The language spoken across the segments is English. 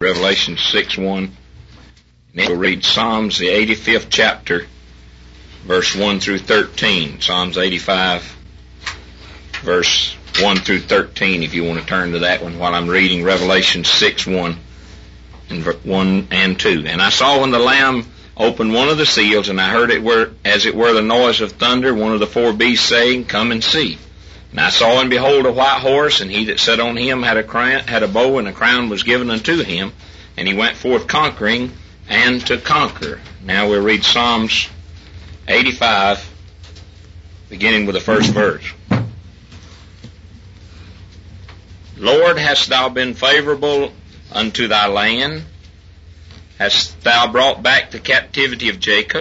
Revelation 6:1. Then we'll read Psalms, the 85th chapter, verse 1 through 13. Psalms 85, verse 1 through 13, if you want to turn to that one while I'm reading Revelation 6:1 and 1 and 2. And I saw when the Lamb opened one of the seals, and I heard as it were the noise of thunder, one of the four beasts saying, Come and see. And I saw and behold a white horse, and he that sat on him had a bow, and a crown was given unto him, and he went forth conquering and to conquer. Now we'll read Psalms 85, beginning with the first verse. Lord, hast thou been favorable unto thy land? Hast thou brought back the captivity of Jacob?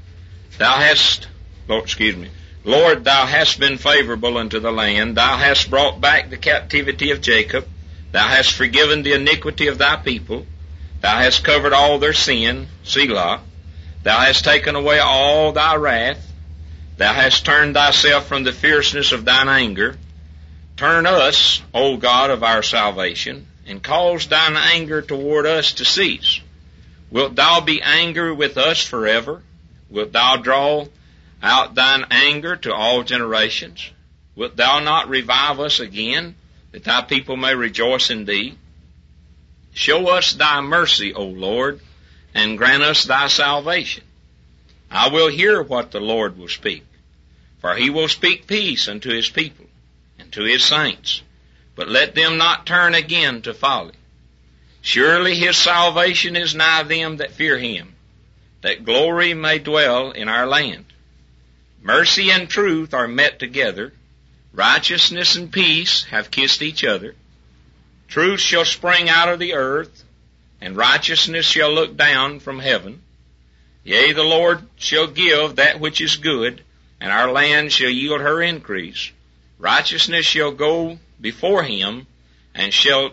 Lord, thou hast been favorable unto the land. Thou hast brought back the captivity of Jacob. Thou hast forgiven the iniquity of thy people. Thou hast covered all their sin, Selah. Thou hast taken away all thy wrath. Thou hast turned thyself from the fierceness of thine anger. Turn us, O God of our salvation, and cause thine anger toward us to cease. Wilt thou be angry with us forever? Wilt thou draw out thine anger to all generations? Wilt thou not revive us again, that thy people may rejoice in thee? Show us thy mercy, O Lord, and grant us thy salvation. I will hear what the Lord will speak, for he will speak peace unto his people and to his saints, but let them not turn again to folly. Surely his salvation is nigh them that fear him, that glory may dwell in our land. Mercy and truth are met together. Righteousness and peace have kissed each other. Truth shall spring out of the earth, and righteousness shall look down from heaven. Yea, the Lord shall give that which is good, and our land shall yield her increase. Righteousness shall go before him, and shall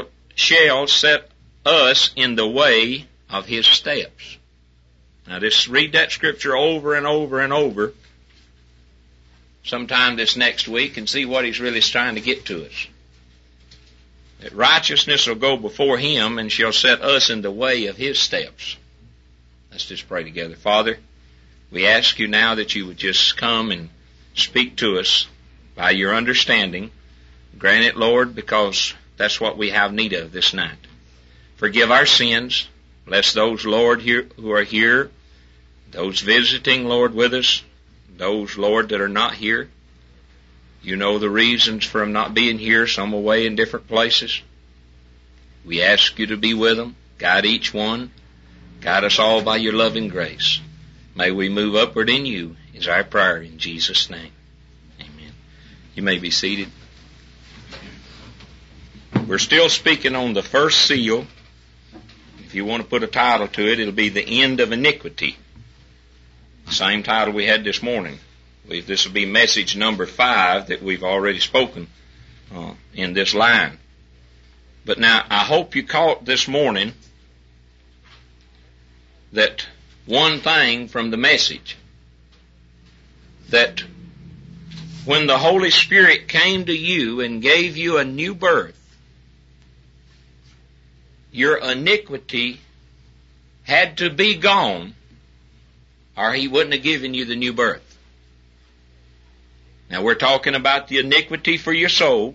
set us in the way of his steps. Now just read that scripture over and over and over sometime this next week and see what he's really trying to get to us. That righteousness will go before him and shall set us in the way of his steps. Let's just pray together. Father, we ask you now that you would just come and speak to us by your understanding. Grant it, Lord, because that's what we have need of this night. Forgive our sins. Bless those, Lord, who are here, those visiting, Lord, with us, those, Lord, that are not here. You know the reasons for them not being here, some away in different places. We ask you to be with them, guide each one, guide us all by your loving grace. May we move upward in you, is our prayer in Jesus' name. Amen. You may be seated. We're still speaking on the first seal. If you want to put a title to it, it'll be The End of Iniquity. Same title we had this morning. This will be message number 5 that we've already spoken in this line. But now, I hope you caught this morning that one thing from the message, that when the Holy Spirit came to you and gave you a new birth, your iniquity had to be gone, or he wouldn't have given you the new birth. Now we're talking about the iniquity for your soul.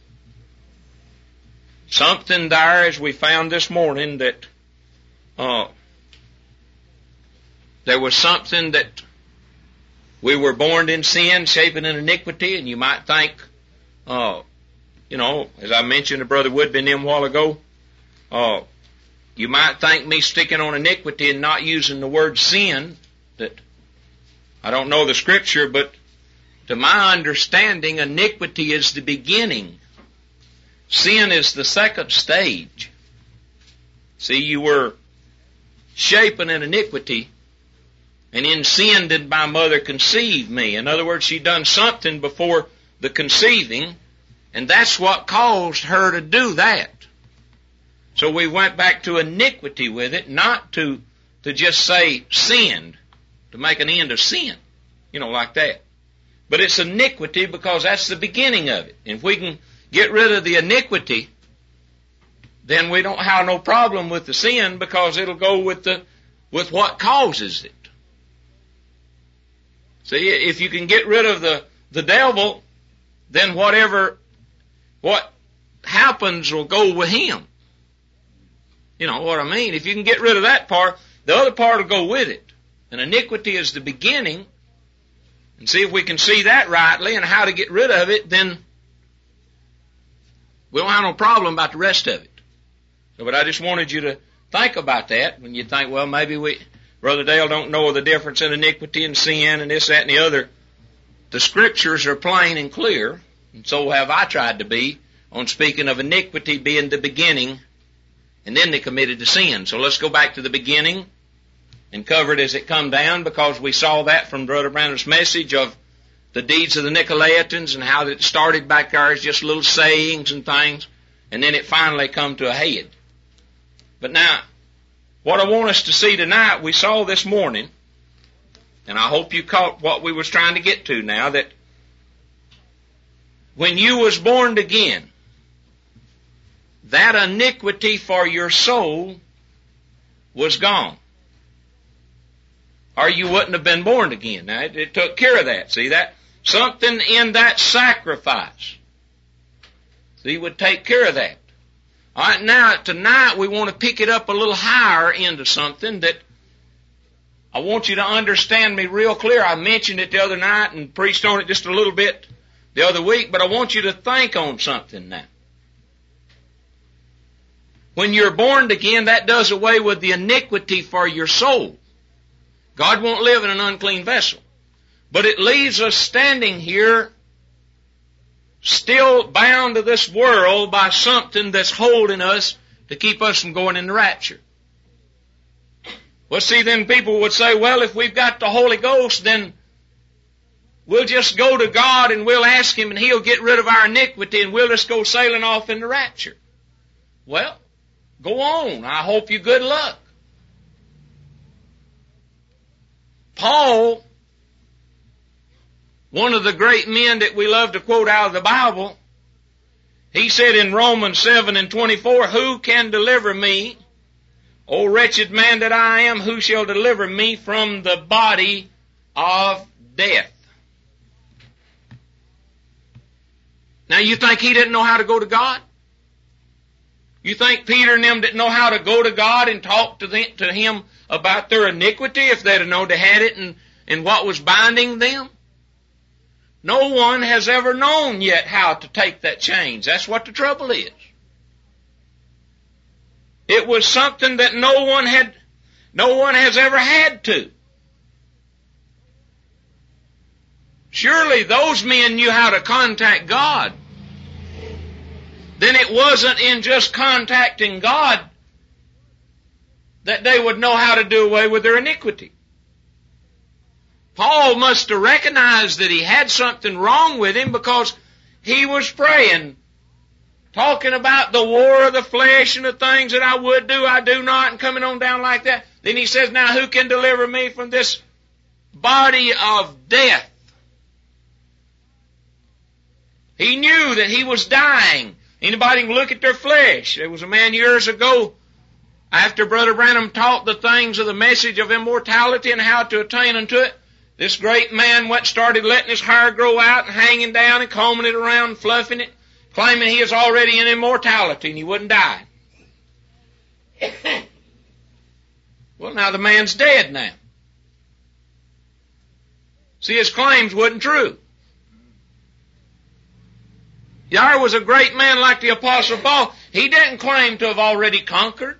Something there, as we found this morning, that there was something that we were born in sin, shaping in iniquity, and you might think, as I mentioned to Brother Woodby a while ago, you might think me sticking on iniquity and not using the word sin, that I don't know the scripture, but to my understanding, iniquity is the beginning. Sin is the second stage. See, you were shaping in iniquity, and in sin did my mother conceive me. In other words, she done something before the conceiving, and that's what caused her to do that. So we went back to iniquity with it, not to just say sinned, to make an end of sin, like that. But it's iniquity because that's the beginning of it. And if we can get rid of the iniquity, then we don't have no problem with the sin, because it'll go with what causes it. See, if you can get rid of the devil, then what happens will go with him. You know what I mean? If you can get rid of that part, the other part will go with it. And iniquity is the beginning. And see if we can see that rightly and how to get rid of it, then we don't have no problem about the rest of it. So, but I just wanted you to think about that when you think, well, maybe Brother Dale don't know the difference in iniquity and sin and this, that, and the other. The Scriptures are plain and clear, and so have I tried to be, on speaking of iniquity being the beginning, and then they committed the sin. So let's go back to the beginning and cover it as it come down, because we saw that from Brother Branham's message of the deeds of the Nicolaitans and how it started back there as just little sayings and things, and then it finally come to a head. But now, what I want us to see tonight, we saw this morning, and I hope you caught what we was trying to get to now, that when you was born again, that iniquity for your soul was gone. Or you wouldn't have been born again. Now, it took care of that. See that? Something in that sacrifice, see, would take care of that. All right, now, tonight we want to pick it up a little higher into something that I want you to understand me real clear. I mentioned it the other night and preached on it just a little bit the other week, but I want you to think on something now. When you're born again, that does away with the iniquity for your soul. God won't live in an unclean vessel. But it leaves us standing here still bound to this world by something that's holding us to keep us from going in the rapture. Well, see, then people would say, well, if we've got the Holy Ghost, then we'll just go to God and we'll ask Him and He'll get rid of our iniquity and we'll just go sailing off in the rapture. Well, go on. I hope you good luck. Paul, one of the great men that we love to quote out of the Bible, he said in Romans 7:24, who can deliver me, O wretched man that I am, who shall deliver me from the body of death? Now you think he didn't know how to go to God? You think Peter and them didn't know how to go to God and talk to Him about their iniquity if they'd have known they had it and what was binding them? No one has ever known yet how to take that change. That's what the trouble is. It was something that no one has ever had to. Surely those men knew how to contact God. Then it wasn't in just contacting God that they would know how to do away with their iniquity. Paul must have recognized that he had something wrong with him because he was praying, talking about the war of the flesh and the things that I would do, I do not, and coming on down like that. Then he says, now who can deliver me from this body of death? He knew that he was dying. Anybody can look at their flesh. There was a man years ago, after Brother Branham taught the things of the message of immortality and how to attain unto it, this great man went started letting his hair grow out and hanging down and combing it around and fluffing it, claiming he is already in immortality and he wouldn't die. Well, now the man's dead now. See, his claims wasn't true. There was a great man like the Apostle Paul. He didn't claim to have already conquered.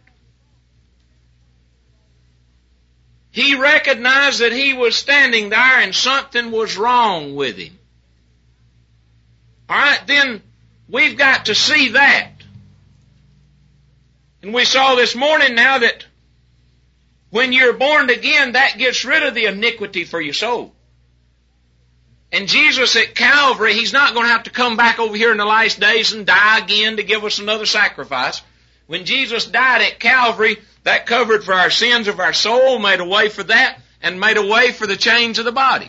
He recognized that he was standing there and something was wrong with him. All right, then we've got to see that. And we saw this morning now that when you're born again, that gets rid of the iniquity for your soul. And Jesus at Calvary, He's not going to have to come back over here in the last days and die again to give us another sacrifice. When Jesus died at Calvary, that covered for our sins of our soul, made a way for that, and made a way for the chains of the body.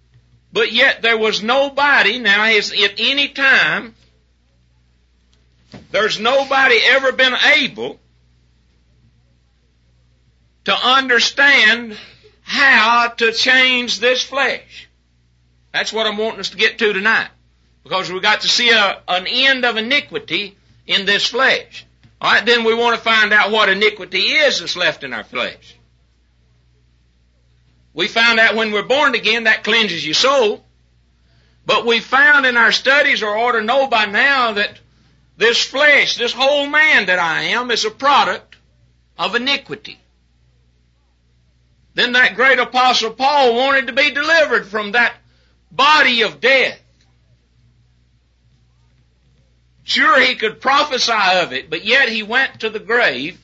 But yet there was nobody now at any time There's nobody ever been able to understand how to change this flesh. That's what I'm wanting us to get to tonight. Because we got to see an end of iniquity in this flesh. Alright, then we want to find out what iniquity is that's left in our flesh. We found out when we're born again, that cleanses your soul. But we found in our studies, or ought to know by now, that this flesh, this whole man that I am, is a product of iniquity. Then that great apostle Paul wanted to be delivered from that body of death. Sure, he could prophesy of it, but yet he went to the grave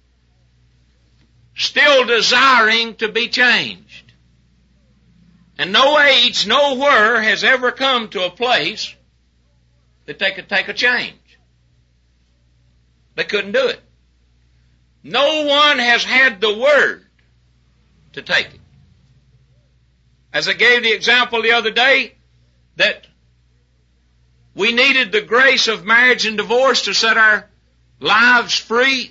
still desiring to be changed. And no age, nowhere has ever come to a place that they could take a change. They couldn't do it. No one has had the word to take it. As I gave the example the other day, that we needed the grace of marriage and divorce to set our lives free.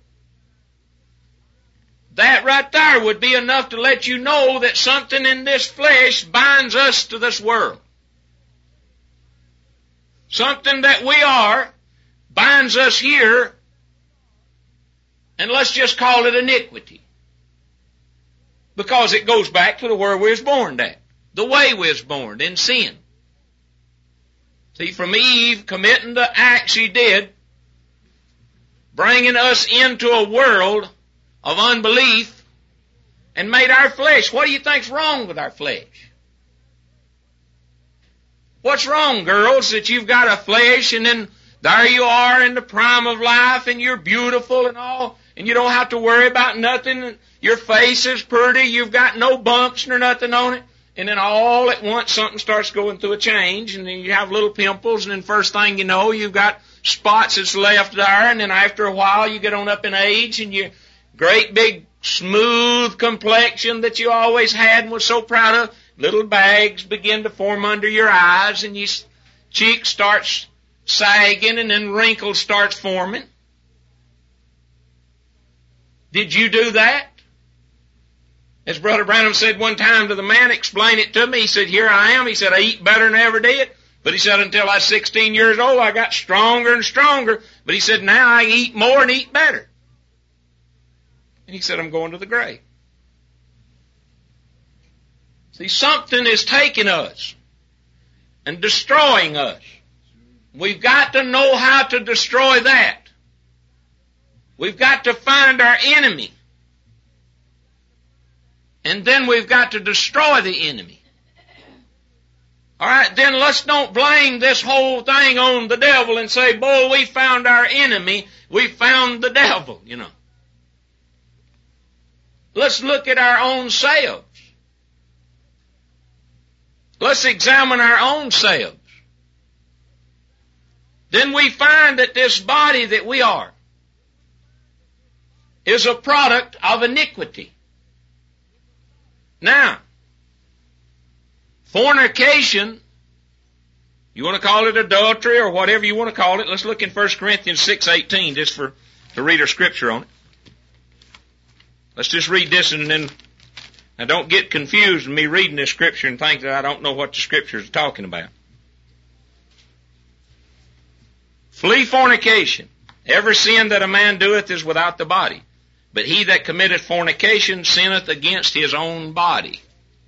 That right there would be enough to let you know that something in this flesh binds us to this world. Something that we are binds us here, and let's just call it iniquity. Because it goes back to the where we was born at. The way we was born, in sin. See, from Eve committing the act she did, bringing us into a world of unbelief, and made our flesh. What do you think's wrong with our flesh? What's wrong, girls, that you've got a flesh and then there you are in the prime of life and you're beautiful and all, and you don't have to worry about nothing. Your face is pretty, you've got no bumps nor nothing on it. And then all at once something starts going through a change, and then you have little pimples, and then first thing you know, you've got spots that's left there, and then after a while you get on up in age, and your great big smooth complexion that you always had and was so proud of, little bags begin to form under your eyes, and your cheek starts sagging, and then wrinkles starts forming. Did you do that? As Brother Branham said one time to the man, explain it to me. He said, here I am. He said, I eat better than I ever did. But he said, until I was 16 years old, I got stronger and stronger. But he said, now I eat more and eat better. And he said, I'm going to the grave. See, something is taking us and destroying us. We've got to know how to destroy that. We've got to find our enemy. And then we've got to destroy the enemy. Alright, then let's don't blame this whole thing on the devil and say, boy, we found our enemy, we found the devil, you know. Let's look at our own selves. Let's examine our own selves. Then we find that this body that we are is a product of iniquity. Now, fornication, you want to call it adultery or whatever you want to call it. Let's look in 1 Corinthians 6:18 just to read our scripture on it. Let's just read this and then, now don't get confused with me reading this scripture and think that I don't know what the scripture is talking about. Flee fornication. Every sin that a man doeth is without the body. But he that committeth fornication sinneth against his own body.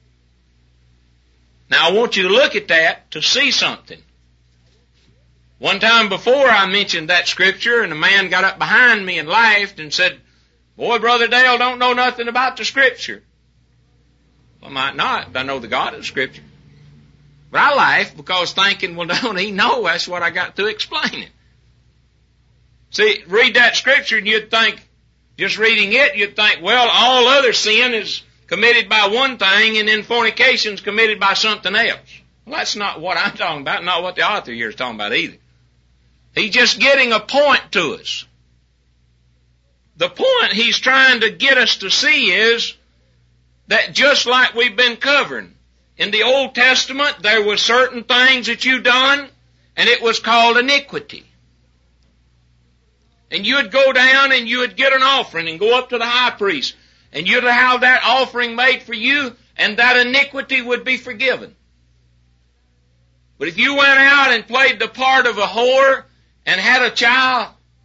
Now I want you to look at that to see something. One time before I mentioned that scripture, and a man got up behind me and laughed and said, boy, Brother Dale don't know nothing about the scripture. Well, I might not, but I know the God of the scripture. But I laughed because thinking, well, don't he know? That's what I got to explain it. See, read that scripture and you'd think, just reading it, you'd think, well, all other sin is committed by one thing and then fornication is committed by something else. Well, that's not what I'm talking about, not what the author here is talking about either. He's just getting a point to us. The point he's trying to get us to see is that just like we've been covering, in the Old Testament there were certain things that you done and it was called iniquity. And you would go down and you would get an offering and go up to the high priest. And you'd have that offering made for you, and that iniquity would be forgiven. But if you went out and played the part of a whore and had a child,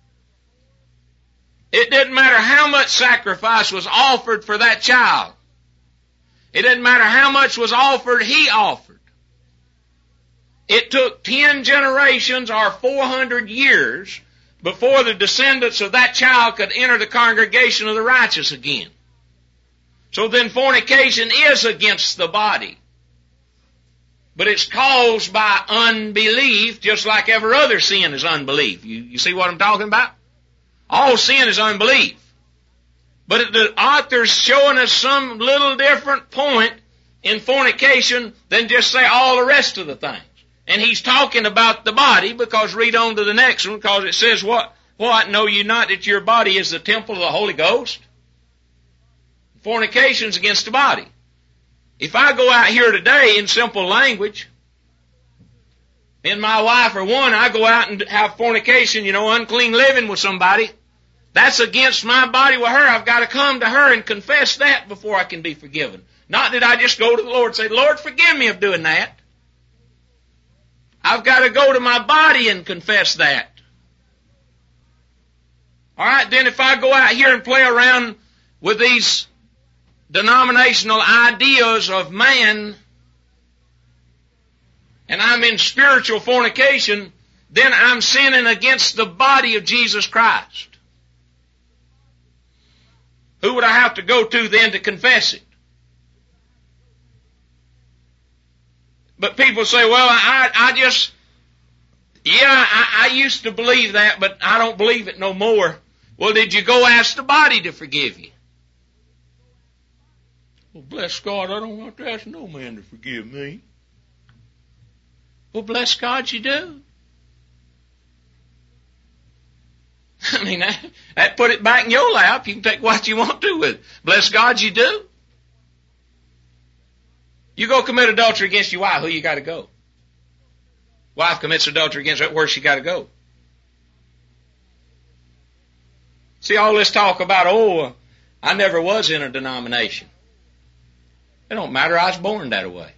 it didn't matter how much sacrifice was offered for that child. It didn't matter how much was offered, he offered. It took 10 generations or 400 years before the descendants of that child could enter the congregation of the righteous again. So then fornication is against the body. But it's caused by unbelief, just like every other sin is unbelief. You see what I'm talking about? All sin is unbelief. But the author's showing us some little different point in fornication than just say all the rest of the things. And he's talking about the body, because read on to the next one, because it says what? What? Know you not that your body is the temple of the Holy Ghost? Fornication's against the body. If I go out here today in simple language, and my wife or one, I go out and have fornication, unclean living with somebody, that's against my body with her. I've got to come to her and confess that before I can be forgiven. Not that I just go to the Lord and say, Lord, forgive me of doing that. I've got to go to my body and confess that. All right, then if I go out here and play around with these denominational ideas of man, and I'm in spiritual fornication, then I'm sinning against the body of Jesus Christ. Who would I have to go to then to confess it? But people say, well, I used to believe that, but I don't believe it no more. Well, did you go ask the body to forgive you? Well, bless God, I don't have to ask no man to forgive me. Well, bless God, you do. I mean, that put it back in your lap. You can take what you want to with it. Bless God, you do. You go commit adultery against your wife, who you got to go? Wife commits adultery against her, where she got to go? See, all this talk about, I never was in a denomination. It don't matter. I was born that way.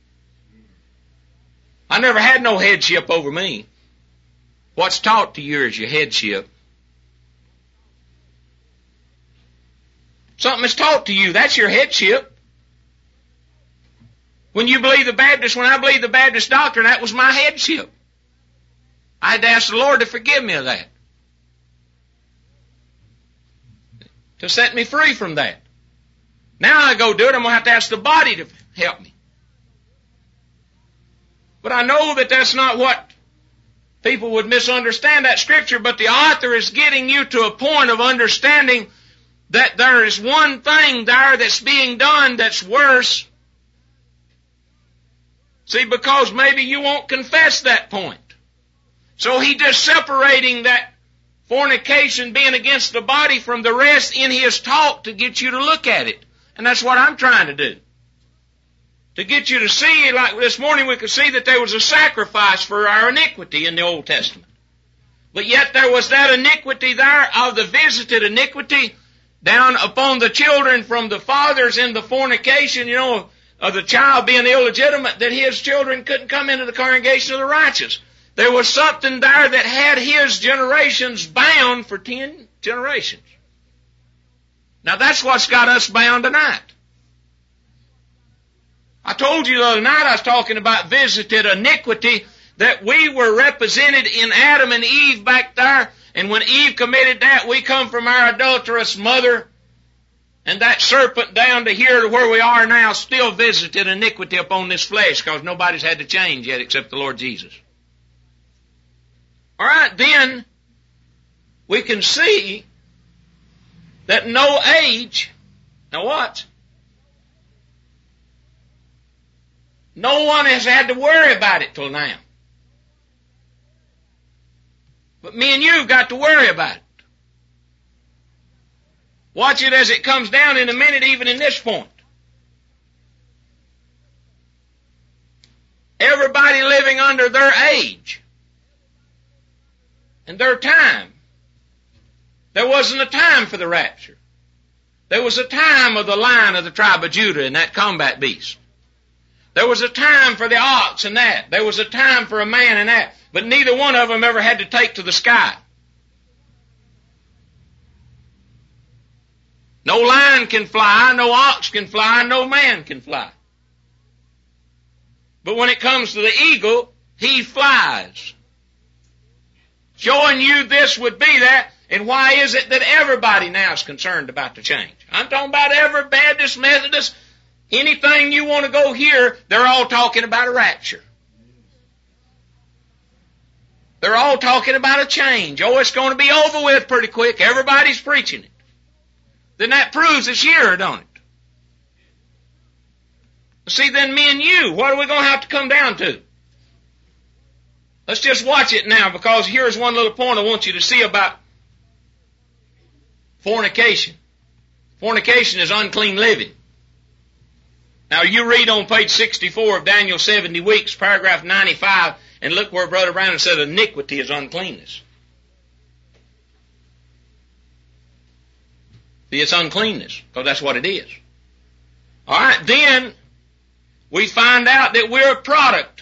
I never had no headship over me. What's taught to you is your headship. Something is taught to you. That's your headship. When you believe the Baptist, when I believed the Baptist doctrine, that was my headship. I had to ask the Lord to forgive me of that. To set me free from that. Now I go do it, I'm going to have to ask the body to help me. But I know that that's not what people would misunderstand that scripture, but the author is getting you to a point of understanding that there is one thing there that's being done that's worse. See, because maybe you won't confess that point. So he just separating that fornication being against the body from the rest in his talk to get you to look at it. And that's what I'm trying to do. To get you to see, like this morning we could see that there was a sacrifice for our iniquity in the Old Testament. But yet there was that iniquity there of the visited iniquity down upon the children from the fathers in the fornication, of the child being illegitimate, that his children couldn't come into the congregation of the righteous. There was something there that had his generations bound for 10 generations. Now that's what's got us bound tonight. I told you the other night I was talking about visited iniquity, that we were represented in Adam and Eve back there, and when Eve committed that, we come from our adulterous mother, and that serpent down to here to where we are now still visited iniquity upon this flesh, because nobody's had to change yet except the Lord Jesus. All right, then we can see that no age, now what? No one has had to worry about it till now. But me and you have got to worry about it. Watch it as it comes down in a minute, even in this point. Everybody living under their age and their time There wasn't a time for the rapture. There was a time of the Lion of the tribe of Judah and that combat beast. There was a time for the ox and that. There was a time for a man and that. But neither one of them ever had to take to the sky. No lion can fly, no ox can fly, no man can fly. But when it comes to the eagle, he flies. Showing you this would be that, and why is it that everybody now is concerned about the change? I'm talking about every Baptist, Methodist, anything you want to go here, they're all talking about a rapture. They're all talking about a change. Oh, it's going to be over with pretty quick. Everybody's preaching it. Then that proves it's here, don't it? See, then me and you, what are we going to have to come down to? Let's just watch it now, because here's one little point I want you to see about fornication. Fornication is unclean living. Now you read on page 64 of Daniel 70 Weeks, paragraph 95, and look where Brother Branham said iniquity is uncleanness. See, it's uncleanness, because that's what it is. Alright, then we find out that we're a product.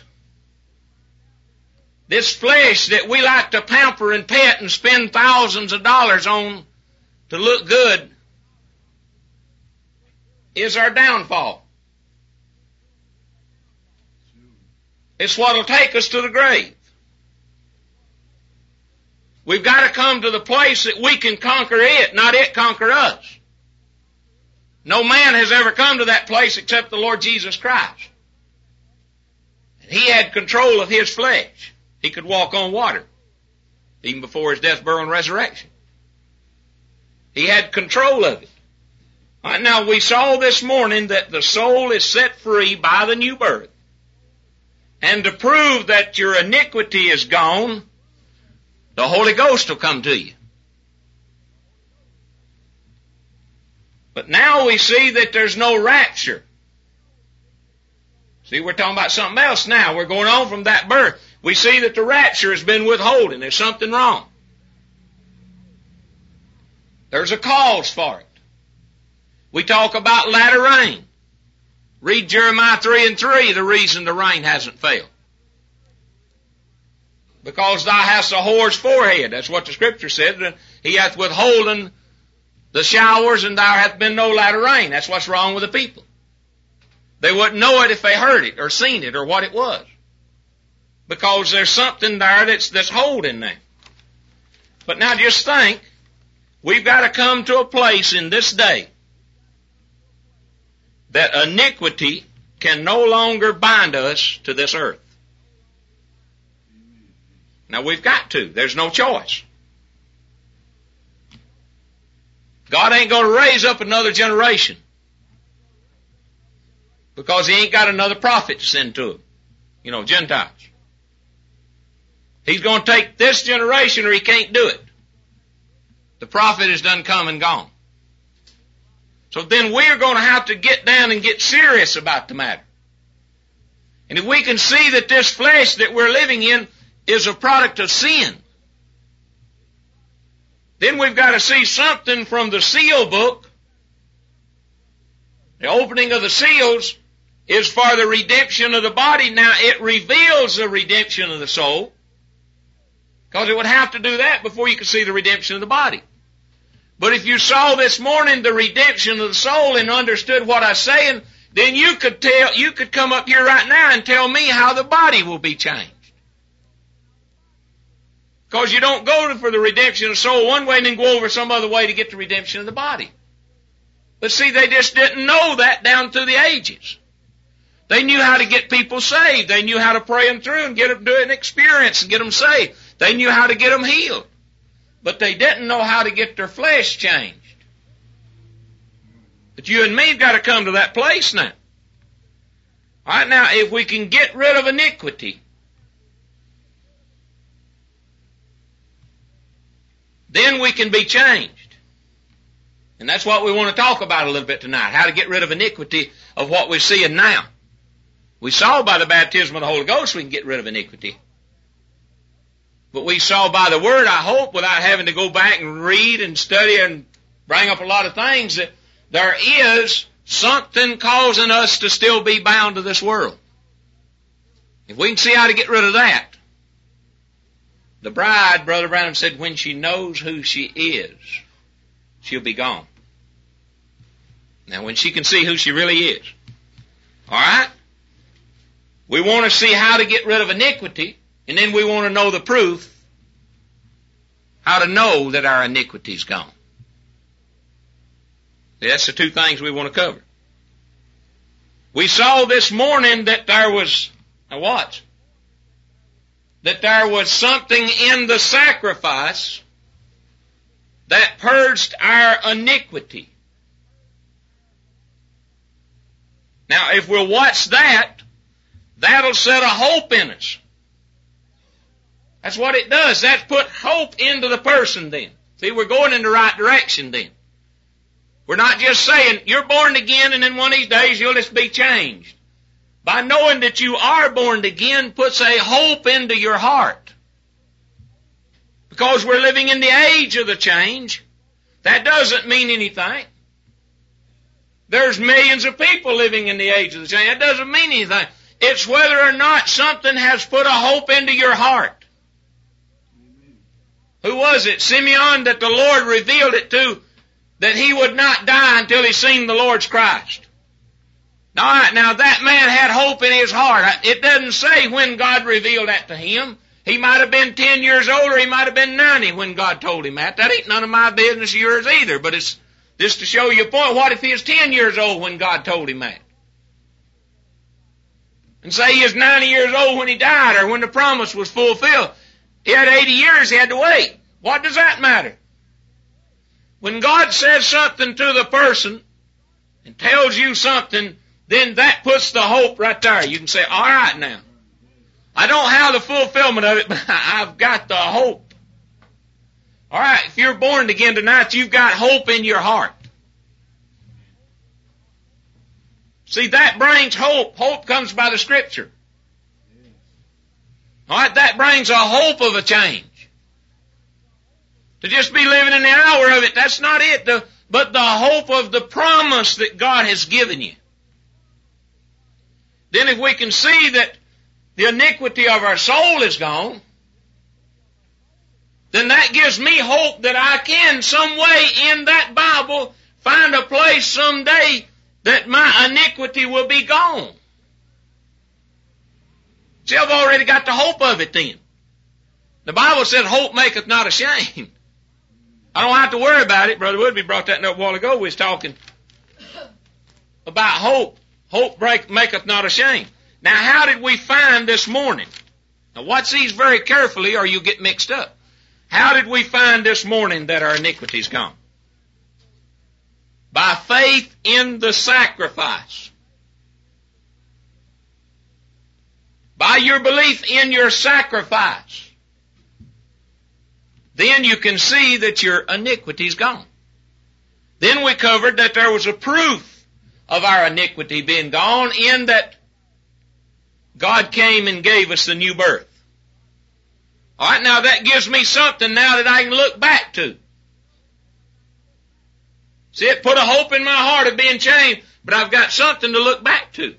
This flesh that we like to pamper and pet and spend thousands of dollars on to look good is our downfall. It's what will take us to the grave. We've got to come to the place that we can conquer it, not it conquer us. No man has ever come to that place except the Lord Jesus Christ. And he had control of his flesh. He could walk on water, even before his death, burial, and resurrection. He had control of it. All right, now, we saw this morning that the soul is set free by the new birth. And to prove that your iniquity is gone, the Holy Ghost will come to you. But now we see that there's no rapture. See, we're talking about something else now. We're going on from that birth. We see that the rapture has been withholding. There's something wrong. There's a cause for it. We talk about latter rain. Read Jeremiah 3:3, the reason the rain hasn't failed. Because thou hast a whore's forehead. That's what the Scripture said. He hath withholden the showers, and there hath been no latter rain. That's what's wrong with the people. They wouldn't know it if they heard it or seen it or what it was. Because there's something there that's holding there. But now just think, we've got to come to a place in this day that iniquity can no longer bind us to this earth. Now we've got to. There's no choice. God ain't going to raise up another generation because he ain't got another prophet to send to them. Gentiles. He's going to take this generation or he can't do it. The prophet is done come and gone. So then we're going to have to get down and get serious about the matter. And if we can see that this flesh that we're living in is a product of sin, then we've got to see something from the seal book. The opening of the seals is for the redemption of the body. Now it reveals the redemption of the soul, because it would have to do that before you could see the redemption of the body. But if you saw this morning the redemption of the soul and understood what I was saying, then you could come up here right now and tell me how the body will be changed. Because you don't go for the redemption of the soul one way and then go over some other way to get the redemption of the body. But see, they just didn't know that down through the ages. They knew how to get people saved. They knew how to pray them through and get them to an experience and get them saved. They knew how to get them healed. But they didn't know how to get their flesh changed. But you and me have got to come to that place now. All right, now, if we can get rid of iniquity, then we can be changed. And that's what we want to talk about a little bit tonight, how to get rid of iniquity of what we're seeing now. We saw by the baptism of the Holy Ghost we can get rid of iniquity. But we saw by the Word, I hope, without having to go back and read and study and bring up a lot of things, that there is something causing us to still be bound to this world. If we can see how to get rid of that, the bride, Brother Branham said, when she knows who she is, she'll be gone. Now, when she can see who she really is. All right? We want to see how to get rid of iniquity, and then we want to know the proof, how to know that our iniquity is gone. That's the two things we want to cover. We saw this morning that there was, now watch, that there was something in the sacrifice that purged our iniquity. Now, if we'll watch that, that'll set a hope in us. That's what it does. That's put hope into the person then. See, we're going in the right direction then. We're not just saying, you're born again and in one of these days you'll just be changed. By knowing that you are born again puts a hope into your heart. Because we're living in the age of the change, that doesn't mean anything. There's millions of people living in the age of the change. That doesn't mean anything. It's whether or not something has put a hope into your heart. Who was it? Simeon, that the Lord revealed it to, that he would not die until he seen the Lord's Christ. All right, now that man had hope in his heart. It doesn't say when God revealed that to him. He might have been 10 years old or he might have been 90 when God told him that. That ain't none of my business, yours either. But it's just to show you a point. What if he was 10 years old when God told him that? And say he was 90 years old when he died or when the promise was fulfilled. He had 80 years, he had to wait. What does that matter? When God says something to the person and tells you something, then that puts the hope right there. You can say, all right now. I don't have the fulfillment of it, but I've got the hope. All right, if you're born again tonight, you've got hope in your heart. See, that brings hope. Hope comes by the Scripture. All right, that brings a hope of a change. To just be living in the hour of it, that's not it. But the hope of the promise that God has given you. Then if we can see that the iniquity of our soul is gone, then that gives me hope that I can some way in that Bible find a place someday that my iniquity will be gone. See, I've already got the hope of it then. The Bible says hope maketh not ashamed. I don't have to worry about it. Brother Woodby brought that up a while ago. We was talking about hope. Hope maketh not ashamed. Now, how did we find this morning? Now, watch these very carefully or you'll get mixed up. How did we find this morning that our iniquity is gone? By faith in the sacrifice. By your belief in your sacrifice. Then you can see that your iniquity is gone. Then we covered that there was a proof of our iniquity being gone in that God came and gave us the new birth. All right, now that gives me something now that I can look back to. See, it put a hope in my heart of being changed, but I've got something to look back to.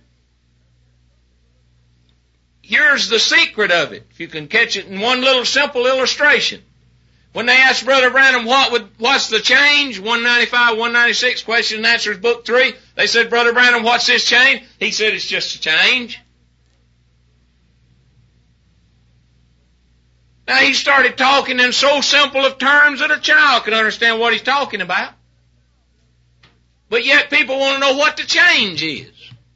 Here's the secret of it, if you can catch it in one little simple illustration. When they asked Brother Branham what's the change, 195, 196, question and answers, book 3, they said, Brother Branham, what's this change? He said, it's just a change. Now he started talking in so simple of terms that a child could understand what he's talking about. But yet people want to know what the change is.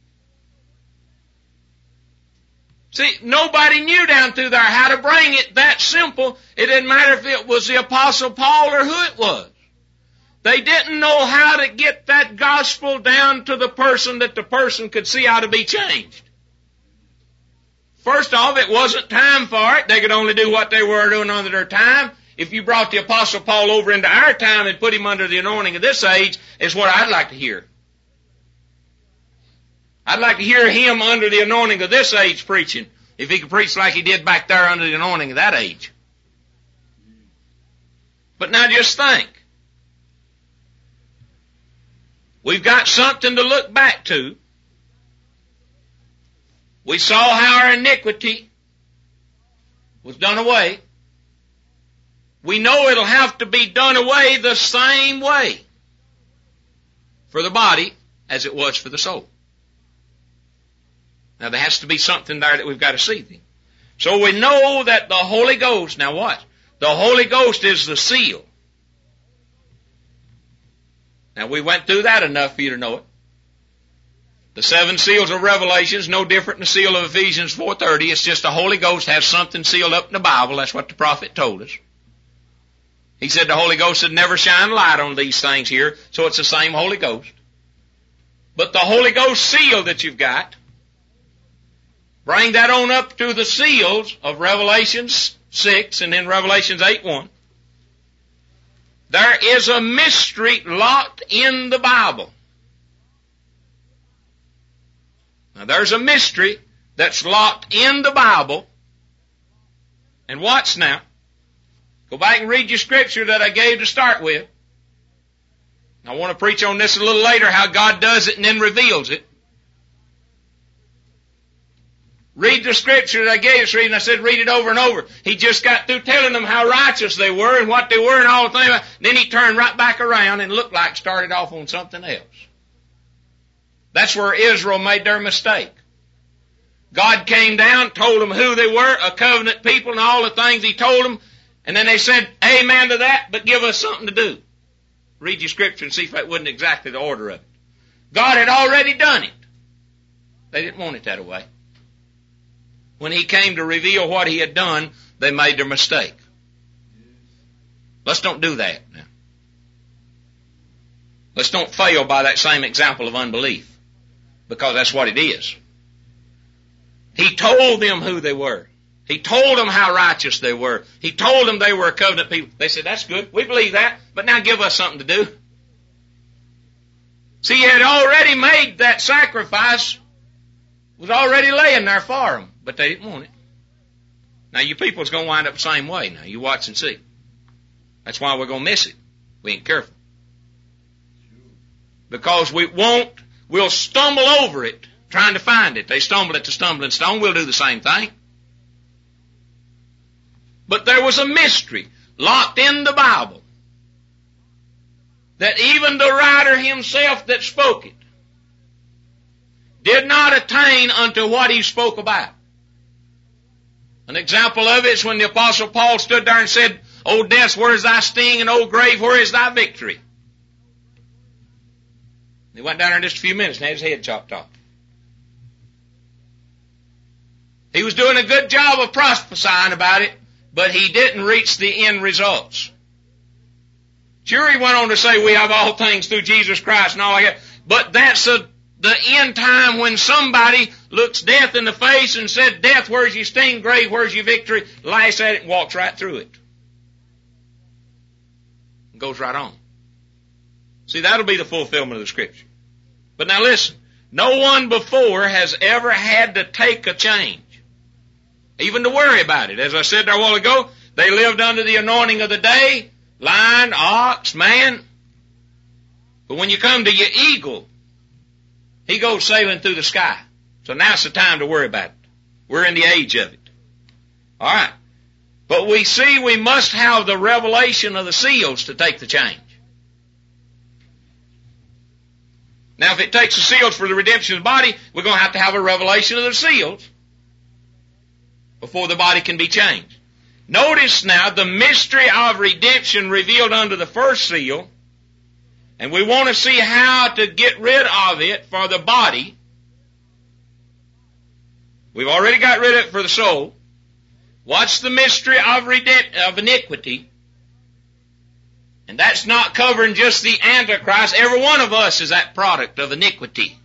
See, nobody knew down through there how to bring it that simple. It didn't matter if it was the Apostle Paul or who it was. They didn't know how to get that gospel down to the person that the person could see how to be changed. First off, it wasn't time for it. They could only do what they were doing under their time. If you brought the Apostle Paul over into our time and put him under the anointing of this age, is what I'd like to hear. I'd like to hear him under the anointing of this age preaching, if he could preach like he did back there under the anointing of that age. But now just think. We've got something to look back to. We saw how our iniquity was done away. We know it'll have to be done away the same way for the body as it was for the soul. Now there has to be something there that we've got to see then. So we know that the Holy Ghost, now what? The Holy Ghost is the seal. Now we went through that enough for you to know it. The 7 seals of Revelation is no different than the seal of Ephesians 4:30. It's just the Holy Ghost has something sealed up in the Bible. That's what the prophet told us. He said the Holy Ghost would never shine light on these things here, so it's the same Holy Ghost. But the Holy Ghost seal that you've got, bring that on up to the seals of Revelations 6 and then Revelations 8:1. There is a mystery locked in the Bible. Now there's a mystery that's locked in the Bible. And watch now. Go back and read your scripture that I gave to start with. I want to preach on this a little later, how God does it and then reveals it. Read the scripture that I gave us reading. I said read it over and over. He just got through telling them how righteous they were and what they were and all the things. Then he turned right back around and looked like started off on something else. That's where Israel made their mistake. God came down, told them who they were, a covenant people and all the things He told them. And then they said, amen to that, but give us something to do. Read your scripture and see if that wasn't exactly the order of it. God had already done it. They didn't want it that way. When He came to reveal what He had done, they made their mistake. Let's don't do that now. Let's don't fail by that same example of unbelief, because that's what it is. He told them who they were. He told them how righteous they were. He told them they were a covenant people. They said, that's good. We believe that. But now give us something to do. See, He had already made that sacrifice. Was already laying there for them. But they didn't want it. Now your people's going to wind up the same way now. You watch and see. That's why we're going to miss it. We ain't careful. Because we'll stumble over it trying to find it. They stumbled at the stumbling stone. We'll do the same thing. But there was a mystery locked in the Bible that even the writer himself that spoke it did not attain unto what he spoke about. An example of it is when the Apostle Paul stood there and said, O death, where is thy sting? And O grave, where is thy victory? He went down there in just a few minutes and had his head chopped off. He was doing a good job of prophesying about it, but he didn't reach the end results. Sure, he went on to say we have all things through Jesus Christ and all like that, but that's the end time when somebody looks death in the face and said, death, where's your sting? Grave, where's your victory? Laughs at it and walks right through it. And goes right on. See, that'll be the fulfillment of the Scripture. But now listen, no one before has ever had to take a change, even to worry about it. As I said there a while ago, they lived under the anointing of the day, lion, ox, man. But when you come to your eagle, he goes sailing through the sky. So now's the time to worry about it. We're in the age of it. All right. But we see we must have the revelation of the seals to take the change. Now, if it takes the seals for the redemption of the body, we're going to have a revelation of the seals before the body can be changed. Notice now the mystery of redemption revealed under the first seal, and we want to see how to get rid of it for the body. We've already got rid of it for the soul. What's the mystery of iniquity? And that's not covering just the Antichrist. Every one of us is that product of iniquity.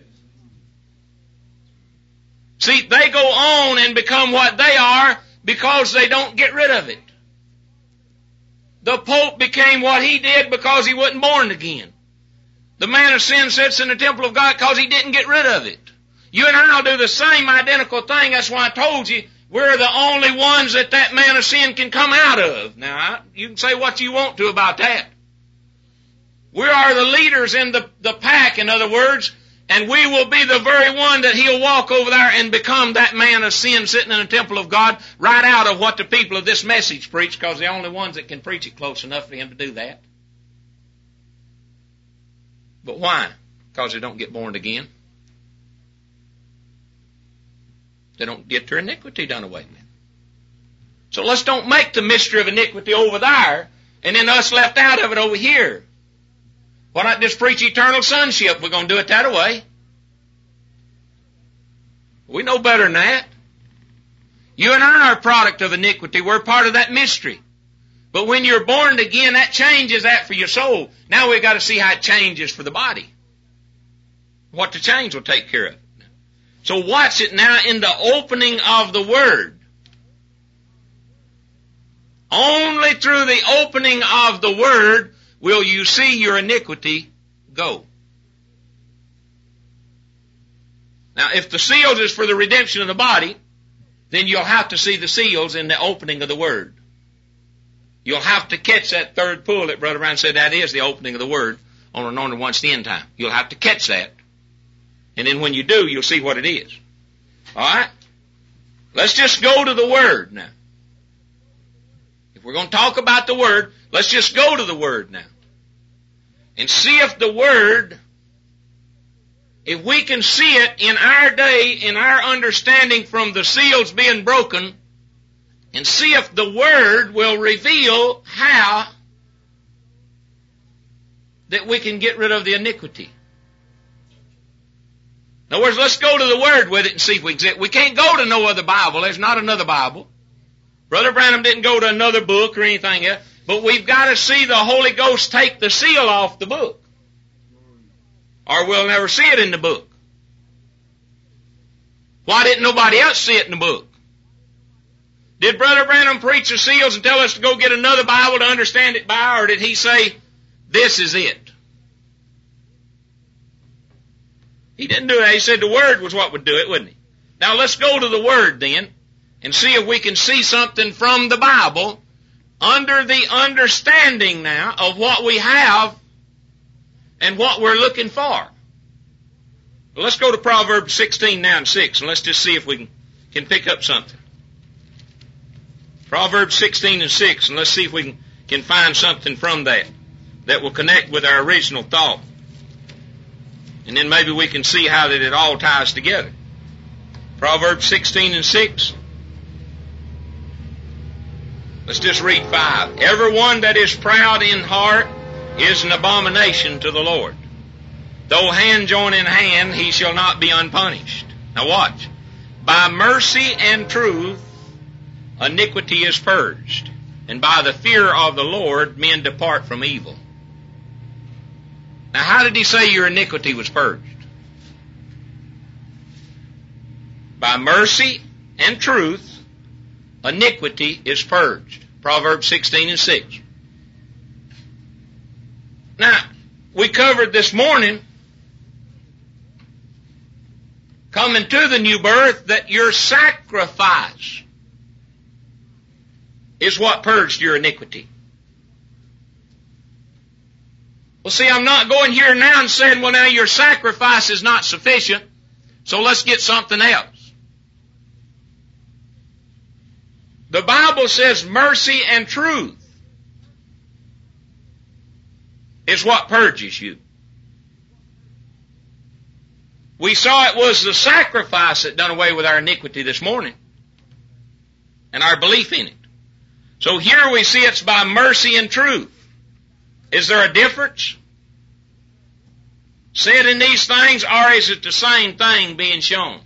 See, they go on and become what they are because they don't get rid of it. The Pope became what he did because he wasn't born again. The man of sin sits in the temple of God because he didn't get rid of it. You and I will do the same identical thing. That's why I told you We're the only ones that man of sin can come out of. Now, you can say what you want to about that. We are the leaders in the pack, in other words, and we will be the very one that he'll walk over there and become that man of sin sitting in the temple of God right out of what the people of this message preach, because they're the only ones that can preach it close enough for him to do that. But why? Because they don't get born again. They don't get their iniquity done away with. So let's don't make the mystery of iniquity over there and then us left out of it over here. Why not just preach eternal sonship? We're going to do it that way. We know better than that. You and I are a product of iniquity. We're part of that mystery. But when you're born again, that changes that for your soul. Now we've got to see how it changes for the body. What the change will take care of. So watch it now in the opening of the Word. Only through the opening of the Word will you see your iniquity go. Now, if the seals is for the redemption of the body, then you'll have to see the seals in the opening of the Word. You'll have to catch that third pull that Brother Brown said that is the opening of the Word on Anointed One's end time. You'll have to catch that. And then when you do, you'll see what it is. All right? Let's just go to the Word now. If we're going to talk about the Word, let's just go to the Word now. And see if the Word, if we can see it in our day, in our understanding from the seals being broken, and see if the Word will reveal how that we can get rid of the iniquity. In other words, let's go to the Word with it and see if we can. We can't go to no other Bible. There's not another Bible. Brother Branham didn't go to another book or anything else. But we've got to see the Holy Ghost take the seal off the book. Or we'll never see it in the book. Why didn't nobody else see it in the book? Did Brother Branham preach the seals and tell us to go get another Bible to understand it by, or did he say, this is it? He didn't do that. He said the Word was what would do it, wouldn't he? Now let's go to the Word then and see if we can see something from the Bible under the understanding now of what we have and what we're looking for. Well, let's go to Proverbs 16 now and 6, and let's just see if we can pick up something. Proverbs 16 and 6, and let's see if we can find something from that will connect with our original thought. And then maybe we can see how that it all ties together. Proverbs 16 and 6. Let's just read 5. Everyone that is proud in heart is an abomination to the Lord. Though hand join in hand, he shall not be unpunished. Now watch. By mercy and truth, iniquity is purged, and by the fear of the Lord, men depart from evil. Now how did he say your iniquity was purged? By mercy and truth, iniquity is purged. Proverbs 16 and 6. Now, we covered this morning, coming to the new birth, that your sacrifice is what purged your iniquity. Well, see, I'm not going here now and saying, well, now your sacrifice is not sufficient, so let's get something else. The Bible says mercy and truth is what purges you. We saw it was the sacrifice that done away with our iniquity this morning and our belief in it. So here we see it's by mercy and truth. Is there a difference? Said in these things, or is it the same thing being shown?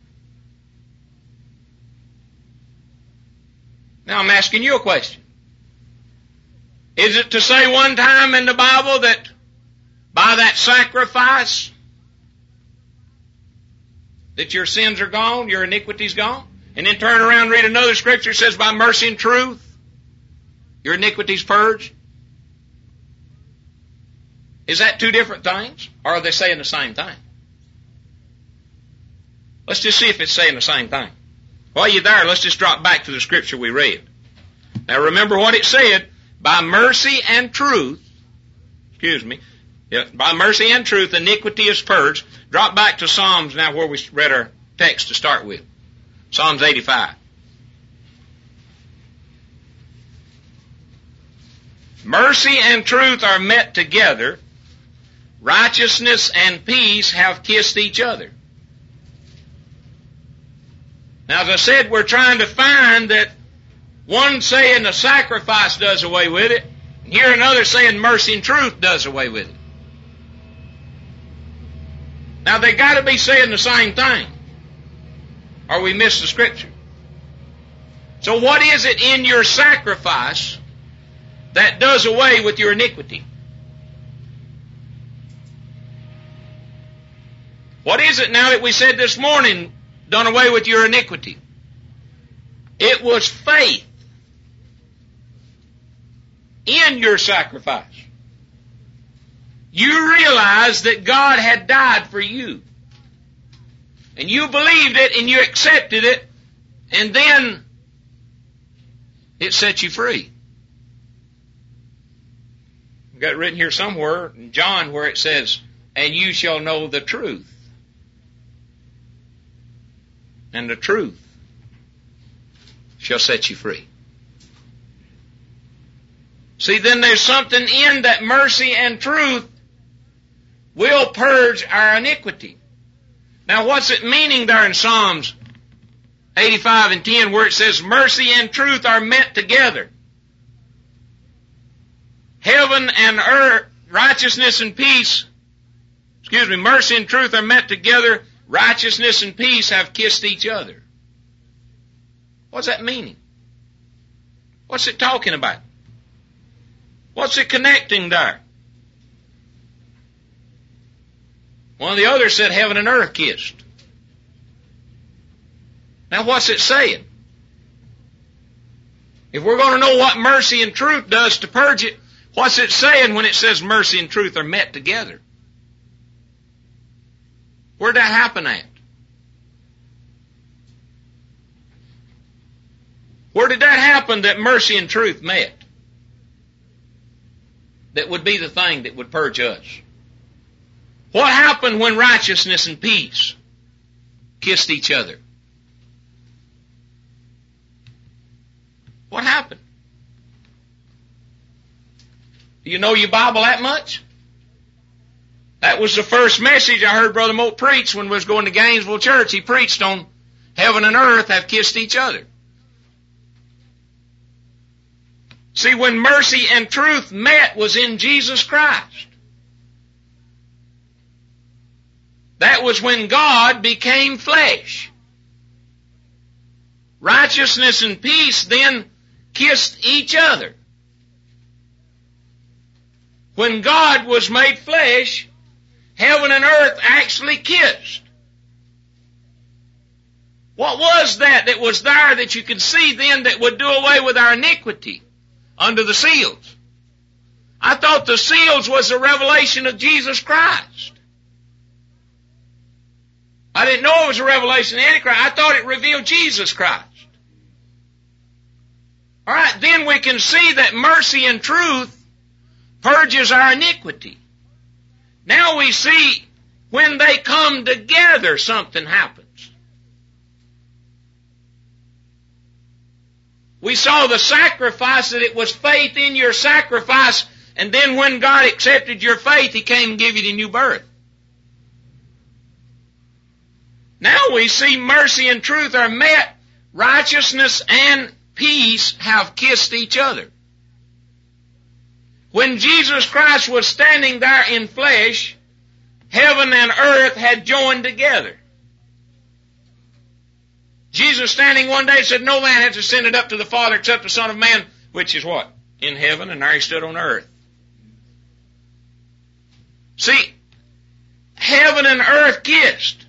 Now I'm asking you a question. Is it to say one time in the Bible that by that sacrifice that your sins are gone, your iniquity's gone? And then turn around and read another scripture that says by mercy and truth your iniquity's purged? Is that two different things? Or are they saying the same thing? Let's just see if it's saying the same thing. While you're there, let's just drop back to the scripture we read. Now remember what it said, by mercy and truth, by mercy and truth, iniquity is purged. Drop back to Psalms now where we read our text to start with. Psalms 85. Mercy and truth are met together. Righteousness and peace have kissed each other. Now, as I said, we're trying to find that one saying the sacrifice does away with it, and here another saying mercy and truth does away with it. Now, they got to be saying the same thing, or we miss the scripture. So what is it in your sacrifice that does away with your iniquity? What is it now that we said this morning done away with your iniquity? It was faith in your sacrifice. You realized that God had died for you. And you believed it and you accepted it, and then it set you free. I've got it written here somewhere in John where it says, and you shall know the truth. And the truth shall set you free. See, then there's something in that mercy and truth will purge our iniquity. Now what's it meaning there in Psalms 85 and 10 where it says mercy and truth are met together? Heaven and earth, righteousness and peace, mercy and truth are met together. Righteousness and peace have kissed each other. What's that meaning? What's it talking about? What's it connecting there? One of the others said heaven and earth kissed. Now what's it saying? If we're going to know what mercy and truth does to purge it, what's it saying when it says mercy and truth are met together? Where'd that happen at? Where did that happen that mercy and truth met? That would be the thing that would purge us. What happened when righteousness and peace kissed each other? What happened? Do you know your Bible that much? That was the first message I heard Brother Moat preach when we was going to Gainesville Church. He preached on heaven and earth have kissed each other. See, when mercy and truth met was in Jesus Christ. That was when God became flesh. Righteousness and peace then kissed each other. When God was made flesh, heaven and earth actually kissed. What was that was there that you could see then that would do away with our iniquity under the seals? I thought the seals was the revelation of Jesus Christ. I didn't know it was a revelation of Antichrist. I thought it revealed Jesus Christ. All right, then we can see that mercy and truth purges our iniquity. Now we see when they come together, something happens. We saw the sacrifice, that it was faith in your sacrifice, and then when God accepted your faith, He came and gave you the new birth. Now we see mercy and truth are met, righteousness and peace have kissed each other. When Jesus Christ was standing there in flesh, heaven and earth had joined together. Jesus standing one day said, no man has ascended up to the Father except the Son of Man, which is what? In heaven, and there He stood on earth. See, heaven and earth kissed.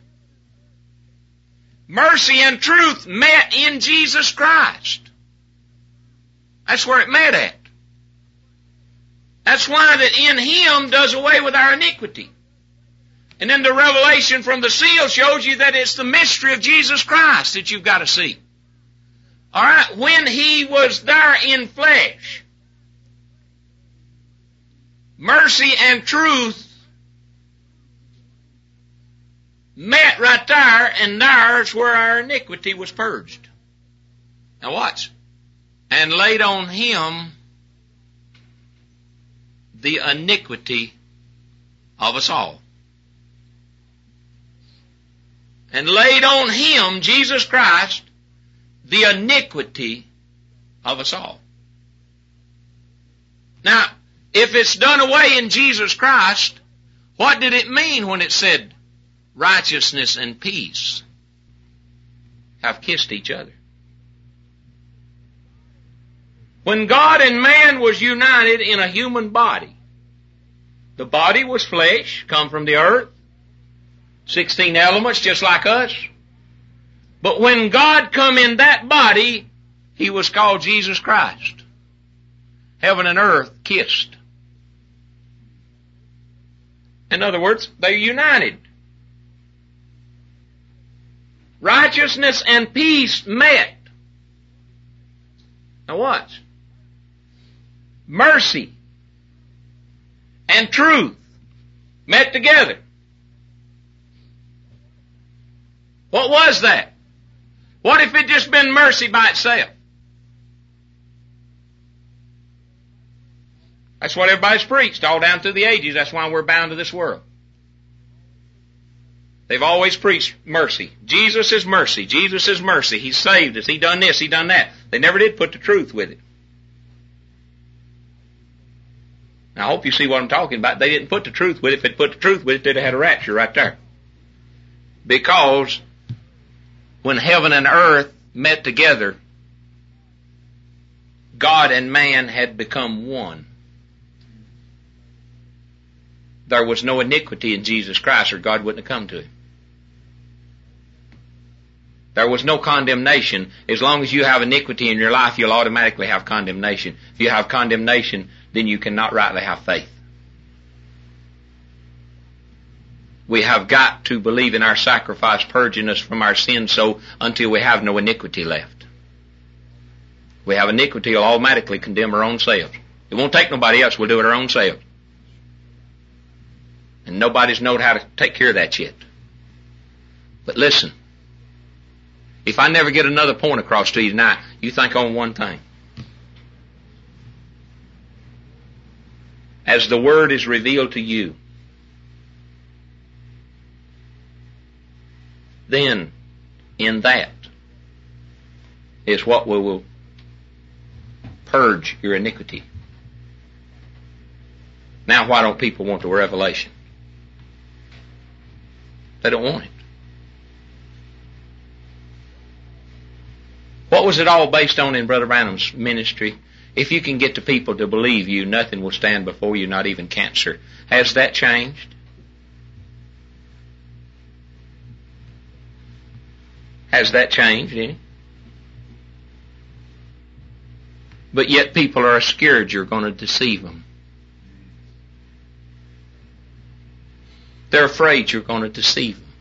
Mercy and truth met in Jesus Christ. That's where it met at. That's why that in Him does away with our iniquity. And then the revelation from the seal shows you that it's the mystery of Jesus Christ that you've got to see. All right, when He was there in flesh, mercy and truth met right there, and there's where our iniquity was purged. Now watch. And laid on Him the iniquity of us all. And laid on Him, Jesus Christ, the iniquity of us all. Now, if it's done away in Jesus Christ, what did it mean when it said righteousness and peace have kissed each other? When God and man was united in a human body, the body was flesh, come from the earth, 16 elements just like us. But when God come in that body, He was called Jesus Christ. Heaven and earth kissed. In other words, they're united. Righteousness and peace met. Now watch. Mercy and truth met together. What was that? What if it just been mercy by itself? That's what everybody's preached all down through the ages. That's why we're bound to this world. They've always preached mercy. Jesus is mercy. Jesus is mercy. He saved us. He done this. He done that. They never did put the truth with it. Now, I hope you see what I'm talking about. They didn't put the truth with it. If they'd put the truth with it, they'd have had a rapture right there. Because when heaven and earth met together, God and man had become one. There was no iniquity in Jesus Christ, or God wouldn't have come to Him. There was no condemnation. As long as you have iniquity in your life, you'll automatically have condemnation. If you have condemnation, then you cannot rightly have faith. We have got to believe in our sacrifice, purging us from our sins, so until we have no iniquity left. We have iniquity, will automatically condemn our own selves. It won't take nobody else. We'll do it our own selves. And nobody's known how to take care of that yet. But listen, if I never get another point across to you tonight, you think on one thing. As the Word is revealed to you, then in that is what will purge your iniquity. Now, why don't people want the revelation? They don't want it. What was it all based on in Brother Branham's ministry? If you can get the people to believe you, nothing will stand before you, not even cancer. Has that changed? Has that changed any? But yet people are scared you're going to deceive them. They're afraid you're going to deceive them.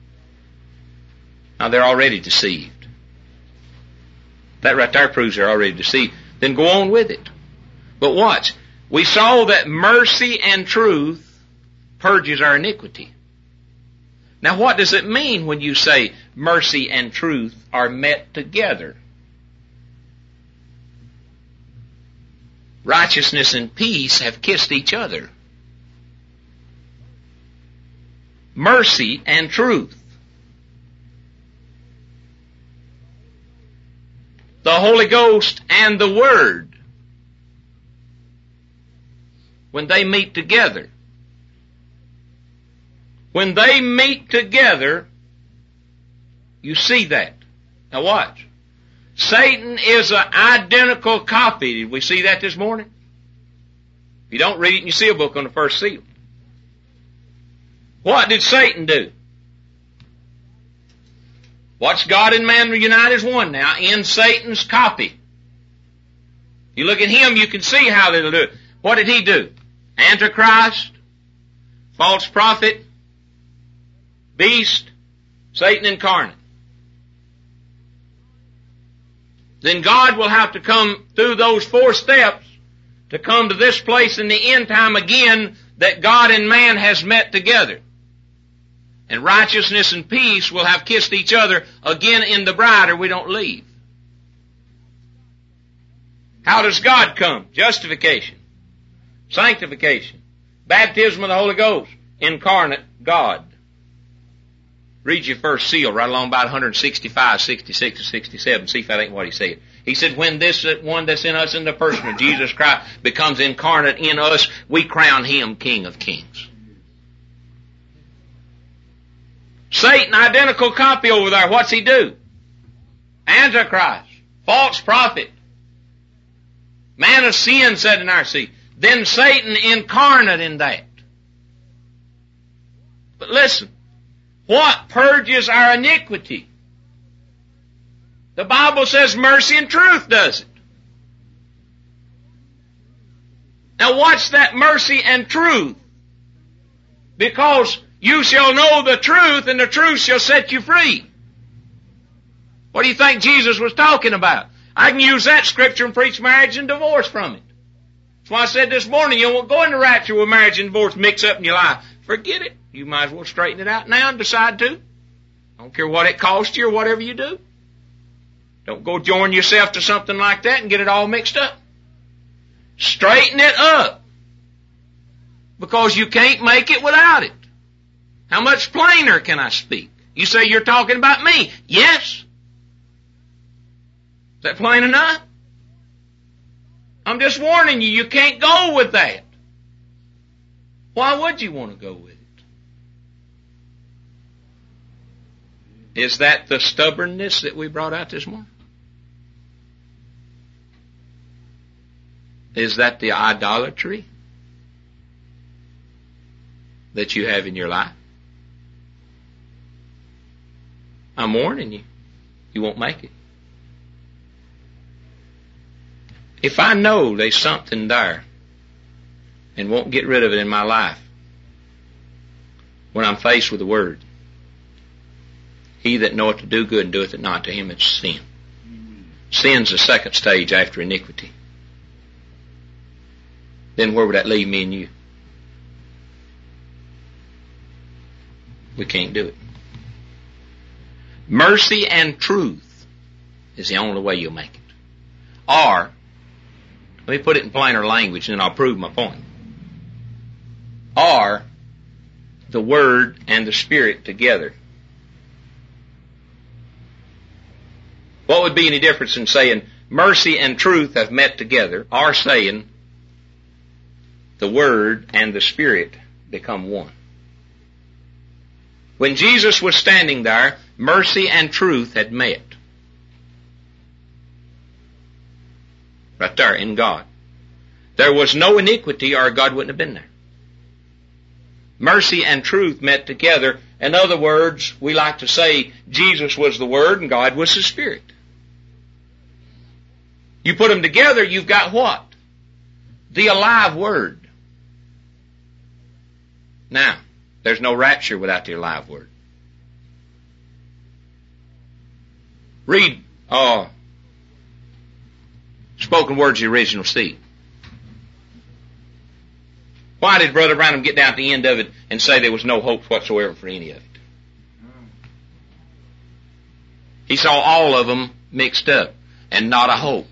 Now they're already deceived. That right there proves they're already deceived. Then go on with it. But watch. We saw that mercy and truth purges our iniquity. Now what does it mean when you say mercy and truth are met together? Righteousness and peace have kissed each other. Mercy and truth. The Holy Ghost and the Word, when they meet together. When they meet together, you see that. Now watch. Satan is an identical copy. Did we see that this morning? If you don't read it in your seal book on the first seal. What did Satan do? What's God and man united as one now in Satan's copy? You look at him, you can see how they'll do it. What did he do? Antichrist, false prophet, beast, Satan incarnate. then God will have to come through those 4 steps to come to this place in the end time again that God and man has met together. And righteousness and peace will have kissed each other again in the bride, or we don't leave. How does God come? Justification, sanctification, baptism of the Holy Ghost, incarnate God. Read your first seal right along about 165, 66, and 67. See if that ain't what he said. He said, when this one that's in us in the person of Jesus Christ becomes incarnate in us, we crown him King of Kings. Satan, identical copy over there. What's he do? Antichrist, false prophet, man of sin, said in our seed. Then Satan incarnate in that. But listen, what purges our iniquity? The Bible says mercy and truth does it. Now what's that mercy and truth? Because you shall know the truth, and the truth shall set you free. What do you think Jesus was talking about? I can use that scripture and preach marriage and divorce from it. That's why I said this morning, you won't go into rapture with marriage and divorce mixed up in your life. Forget it. You might as well straighten it out now and decide to. I don't care what it costs you or whatever you do. Don't go join yourself to something like that and get it all mixed up. Straighten it up. Because you can't make it without it. How much plainer can I speak? You say you're talking about me. Yes. Is that plain enough? I'm just warning you, you can't go with that. Why would you want to go with it? Is that the stubbornness that we brought out this morning? Is that the idolatry that you have in your life? I'm warning you, you won't make it. If I know there's something there and won't get rid of it in my life, when I'm faced with the Word, he that knoweth to do good and doeth it not, to him it's sin. Sin's the second stage after iniquity. Then where would that leave me and you? We can't do it. Mercy and truth is the only way you'll make it. Or, let me put it in plainer language and then I'll prove my point. Or, the Word and the Spirit together. What would be any difference in saying mercy and truth have met together, or saying the Word and the Spirit become one? When Jesus was standing there, mercy and truth had met. Right there in God. There was no iniquity or God wouldn't have been there. Mercy and truth met together. In other words, we like to say Jesus was the Word and God was the Spirit. You put them together, you've got what? The alive Word. Now, there's no rapture without the alive Word. Read spoken words of the original seed. Why did Brother Branham get down at the end of it and say there was no hope whatsoever for any of it? He saw all of them mixed up and not a hope.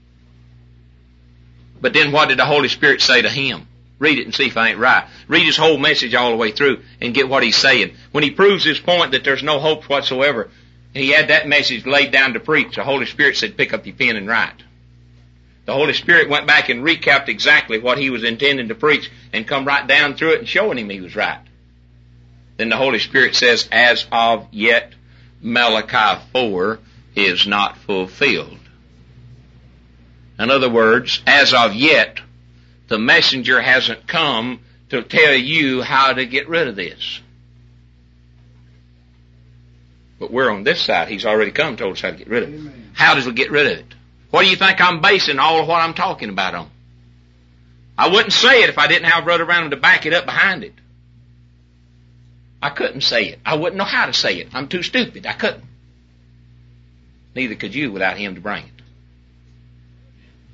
But then what did the Holy Spirit say to him? Read it and see if I ain't right. Read his whole message all the way through and get what he's saying. When he proves his point that there's no hope whatsoever, he had that message laid down to preach. The Holy Spirit said, pick up your pen and write. The Holy Spirit went back and recapped exactly what he was intending to preach and come right down through it and showing him he was right. Then the Holy Spirit says, as of yet, Malachi 4 is not fulfilled. In other words, as of yet, the messenger hasn't come to tell you how to get rid of this. But we're on this side. He's already come and told us how to get rid of it. Amen. How does we get rid of it? What do you think I'm basing all of what I'm talking about on? I wouldn't say it if I didn't have Brother Branham to back it up behind it. I couldn't say it. I wouldn't know how to say it. I'm too stupid. I couldn't. Neither could you without him to bring it.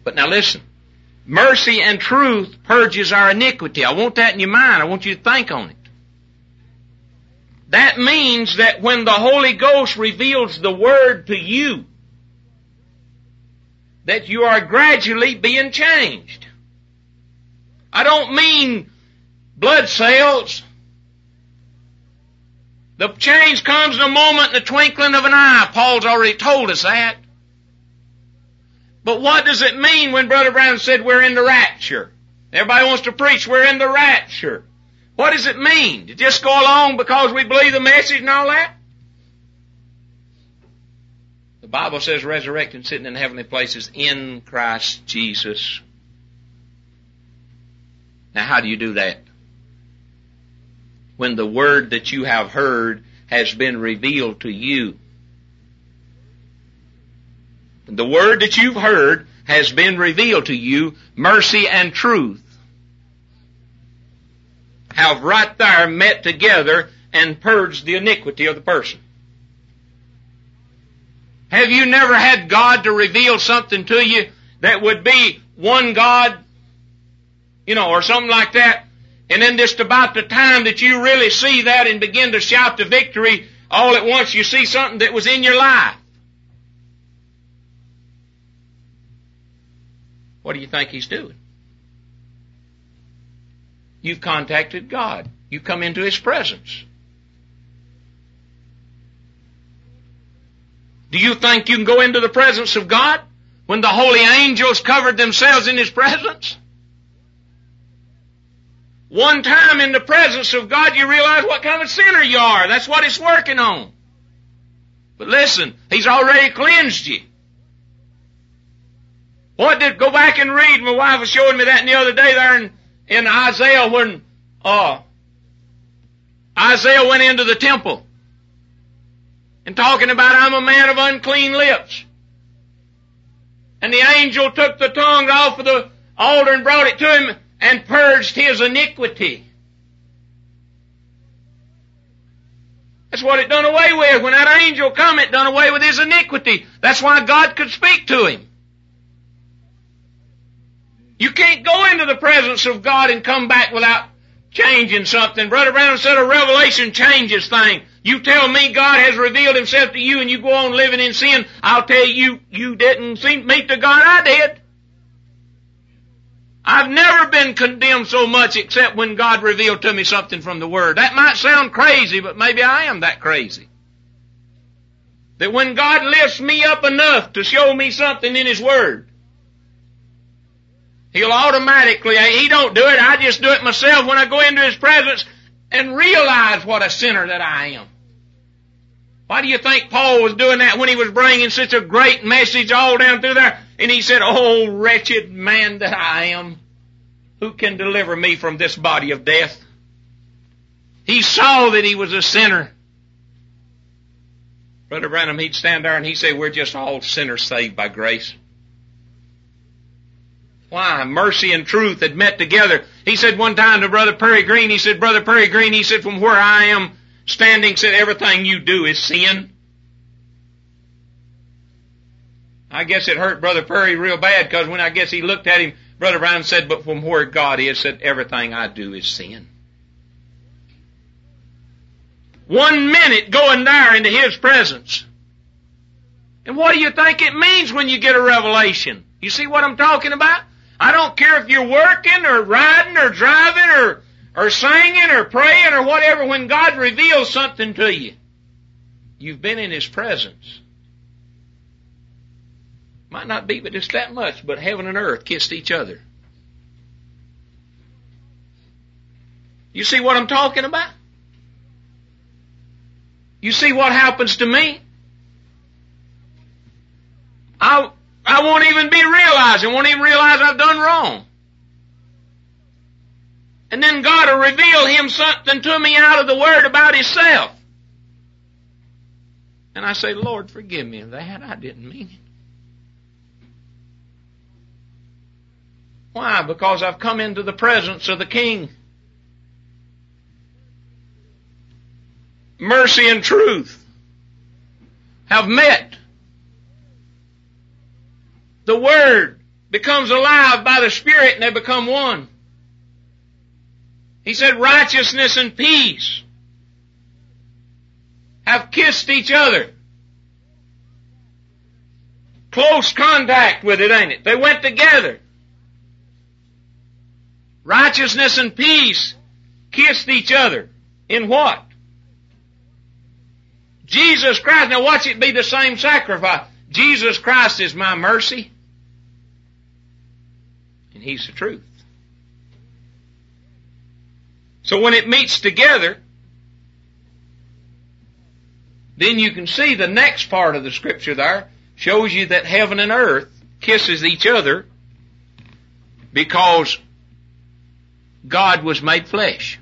But now listen. Mercy and truth purges our iniquity. I want that in your mind. I want you to think on it. That means that when the Holy Ghost reveals the Word to you, that you are gradually being changed. I don't mean blood cells. The change comes in a moment, in the twinkling of an eye. Paul's already told us that. But what does it mean when Brother Branham said we're in the rapture? Everybody wants to preach we're in the rapture. What does it mean? To just go along because we believe the message and all that? The Bible says resurrected, sitting in heavenly places in Christ Jesus. Now how do you do that? When the word that you have heard has been revealed to you. The word that you've heard has been revealed to you, mercy and truth have right there met together and purged the iniquity of the person. Have you never had God to reveal something to you that would be one God, or something like that, and then just about the time that you really see that and begin to shout the victory, all at once you see something that was in your life? What do you think He's doing? You've contacted God. You've come into His presence. Do you think you can go into the presence of God when the holy angels covered themselves in His presence? One time in the presence of God, you realize what kind of sinner you are. That's what it's working on. But listen, He's already cleansed you. Go back and read. My wife was showing me that the other day there in Isaiah when Isaiah went into the temple and talking about I'm a man of unclean lips. And the angel took the tongue off of the altar and brought it to him and purged his iniquity. That's what it done away with. When that angel come, it done away with his iniquity. That's why God could speak to him. You can't go into the presence of God and come back without changing something. Brother Branham said a revelation changes things. You tell me God has revealed Himself to you and you go on living in sin, I'll tell you, you didn't meet the God I did. I've never been condemned so much except when God revealed to me something from the Word. That might sound crazy, but maybe I am that crazy. That when God lifts me up enough to show me something in His Word, He'll automatically, He don't do it, I just do it myself when I go into His presence and realize what a sinner that I am. Why do you think Paul was doing that when he was bringing such a great message all down through there? And he said, "Oh, wretched man that I am, who can deliver me from this body of death?" He saw that he was a sinner. Brother Branham, he'd stand there and he'd say, "We're just all sinners saved by grace." Why? Mercy and truth had met together. He said one time to Brother Perry Green, he said, "Brother Perry Green," he said, "from where I am standing," said, "everything you do is sin." I guess it hurt Brother Perry real bad because when I guess he looked at him, Brother Brown said, "But from where God is," said, "everything I do is sin." 1 minute going there into His presence. And what do you think it means when you get a revelation? You see what I'm talking about? I don't care if you're working or riding or driving or singing or praying or whatever. When God reveals something to you, you've been in His presence. Might not be but just that much, but heaven and earth kissed each other. You see what I'm talking about? You see what happens to me? I won't even be realizing, won't even realize I've done wrong. And then God will reveal Him something to me out of the Word about Himself. And I say, "Lord, forgive me of that. I didn't mean it." Why? Because I've come into the presence of the King. Mercy and truth have met. The Word becomes alive by the Spirit and they become one. He said righteousness and peace have kissed each other. Close contact with it, ain't it? They went together. Righteousness and peace kissed each other. In what? Jesus Christ. Now watch it be the same sacrifice. Jesus Christ is my mercy. And He's the truth. So when it meets together, then you can see the next part of the Scripture there shows you that heaven and earth kisses each other because God was made flesh.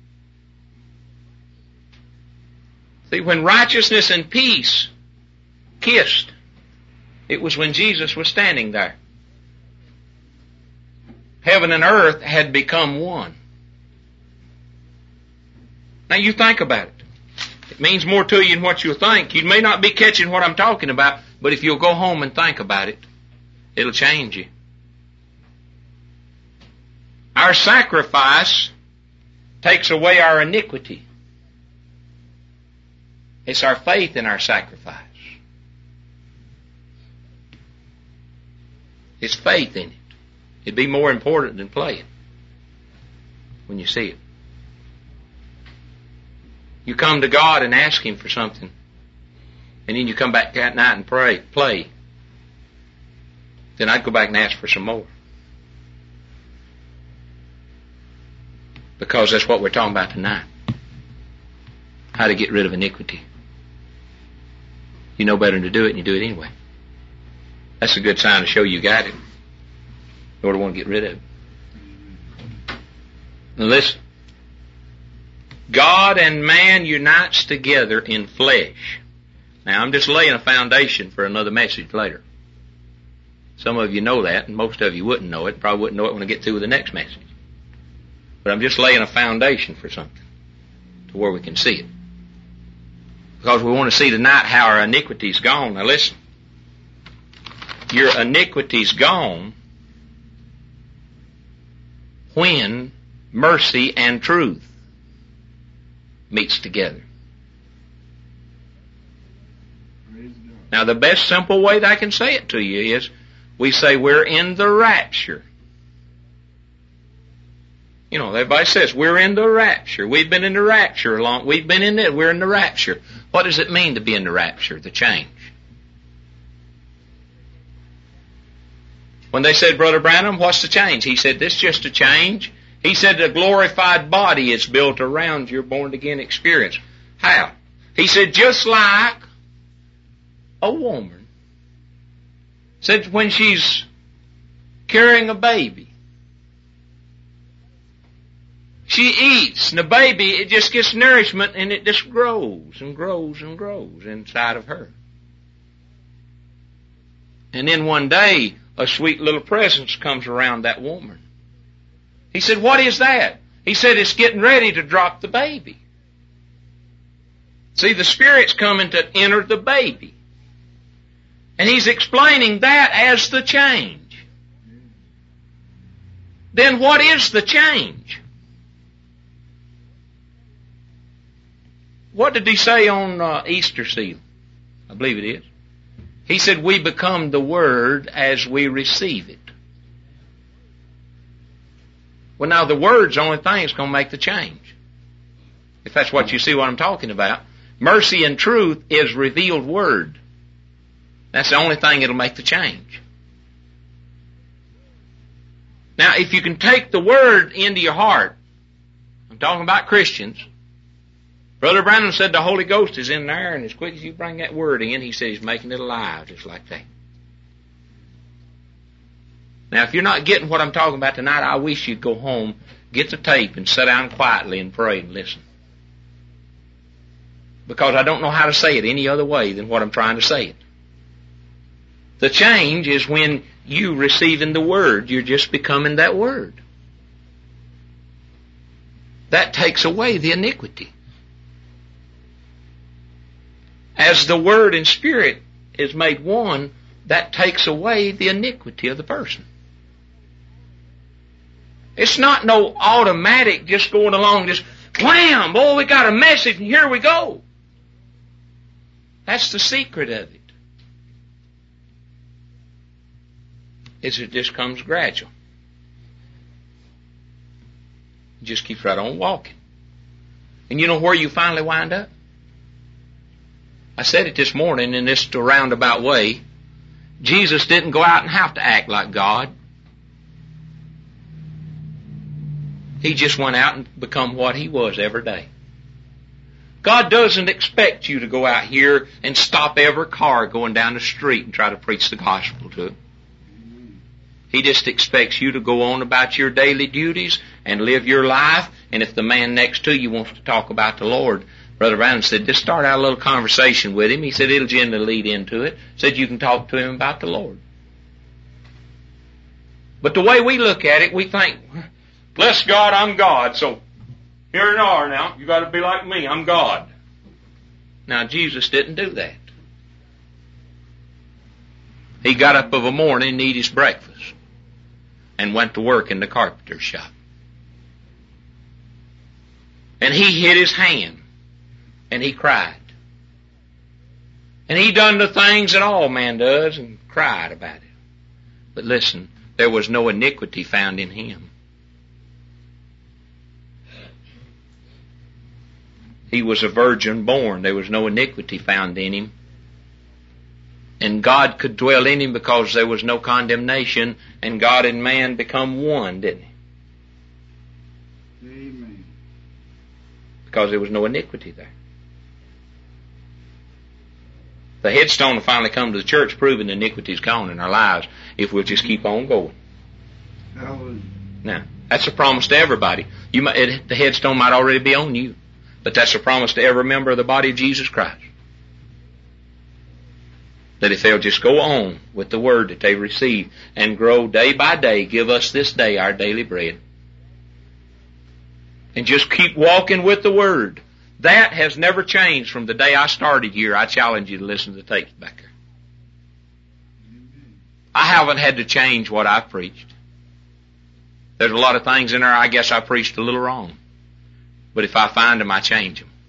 See, when righteousness and peace kissed, it was when Jesus was standing there. Heaven and earth had become one. Now you think about it. It means more to you than what you'll think. You may not be catching what I'm talking about, but if you'll go home and think about it, it'll change you. Our sacrifice takes away our iniquity. It's our faith in our sacrifice. It's faith in it. It'd be more important than playing when you see it. You come to God and ask Him for something, and then you come back that night and play. Then I'd go back and ask for some more. Because that's what we're talking about tonight. How to get rid of iniquity. You know better than to do it, and you do it anyway. That's a good sign to show you got it. Lord, I want to get rid of it. Now listen. God and man unites together in flesh. Now I'm just laying a foundation for another message later. Some of you know that, and most of you wouldn't know it. Probably wouldn't know it when I get through with the next message. But I'm just laying a foundation for something to where we can see it. Because we want to see tonight how our iniquity's gone. Now listen. Your iniquity's gone when mercy and truth meets together. Now the best simple way that I can say it to you is we say we're in the rapture. You know, everybody says we're in the rapture. We've been in the rapture long. We've been in it. We're in the rapture. What does it mean to be in the rapture? The change. When they said, Brother Branham, what's the change? He said, this is just a change. He said the glorified body is built around your born-again experience. How? He said, just like a woman said when she's carrying a baby, she eats, and the baby, it just gets nourishment, and it just grows and grows and grows inside of her. And then one day, a sweet little presence comes around that woman. He said, what is that? He said, it's getting ready to drop the baby. See, the Spirit's coming to enter the baby. And He's explaining that as the change. Then what is the change? What did He say on Easter seal? I believe it is. He said, we become the Word as we receive it. Well, now the Word's the only thing that's going to make the change. If that's what you see what I'm talking about. Mercy and truth is revealed Word. That's the only thing that'll make the change. Now, if you can take the Word into your heart, I'm talking about Christians. Brother Branham said the Holy Ghost is in there, and as quick as you bring that Word in, he said He's making it alive, just like that. Now, if you're not getting what I'm talking about tonight, I wish you'd go home, get the tape, and sit down quietly and pray and listen. Because I don't know how to say it any other way than what I'm trying to say it. The change is when you receiving the Word, you're just becoming that Word. That takes away the iniquity. As the Word and Spirit is made one, that takes away the iniquity of the person. It's not no automatic just going along, just wham, boy, we got a message and here we go. That's the secret of it. It just comes gradual. It just keeps right on walking. And you know where you finally wind up? I said it this morning in this roundabout way. Jesus didn't go out and have to act like God. He just went out and become what He was every day. God doesn't expect you to go out here and stop every car going down the street and try to preach the gospel to it. He just expects you to go on about your daily duties and live your life. And if the man next to you wants to talk about the Lord, Brother Brown said, just start out a little conversation with him. He said it'll generally lead into it. Said you can talk to him about the Lord. But the way we look at it, we think, bless God, I'm God. So here you are now. You got to be like me. I'm God. Now Jesus didn't do that. He got up of a morning and ate his breakfast and went to work in the carpenter's shop. And he hit his hand and he cried. And he done the things that all man does and cried about it. But listen, there was no iniquity found in him. He was a virgin born. There was no iniquity found in him. And God could dwell in him because there was no condemnation, and God and man become one, didn't he? Amen. Because there was no iniquity there. The headstone will finally come to the church proving the iniquity is gone in our lives if we'll just keep on going. Hallelujah. Now, that's a promise to everybody. The headstone might already be on you, but that's a promise to every member of the body of Jesus Christ. That if they'll just go on with the word that they receive and grow day by day, give us this day our daily bread. And just keep walking with the word. That has never changed from the day I started here. I challenge you to listen to the tapes back there. I haven't had to change what I've preached. There's a lot of things in there I guess I preached a little wrong. But if I find them, I change them.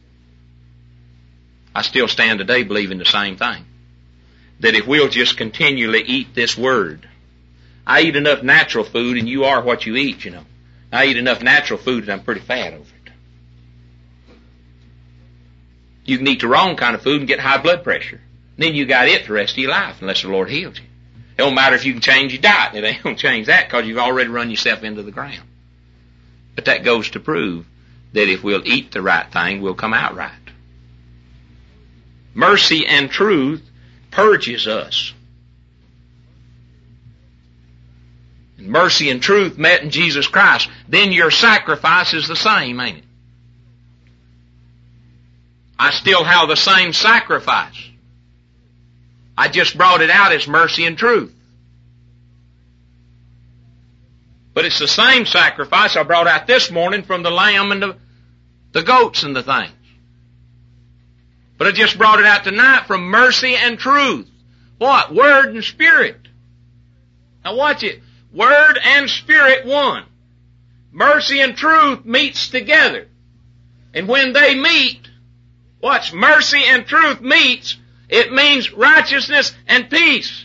I still stand today believing the same thing. That if we'll just continually eat this word. I eat enough natural food, and you are what you eat, you know. I eat enough natural food and I'm pretty fat over it. You can eat the wrong kind of food and get high blood pressure. Then you got it the rest of your life unless the Lord heals you. It don't matter if you can change your diet. It ain't going to change that because you've already run yourself into the ground. But that goes to prove that if we'll eat the right thing, we'll come out right. Mercy and truth purges us. And mercy and truth met in Jesus Christ. Then your sacrifice is the same, ain't it? I still have the same sacrifice. I just brought it out as mercy and truth. But it's the same sacrifice I brought out this morning from the lamb and the goats and the things. But I just brought it out tonight from mercy and truth. What? Word and spirit. Now watch it. Word and spirit one. Mercy and truth meets together. And when they meet, watch, mercy and truth meets, it means righteousness and peace.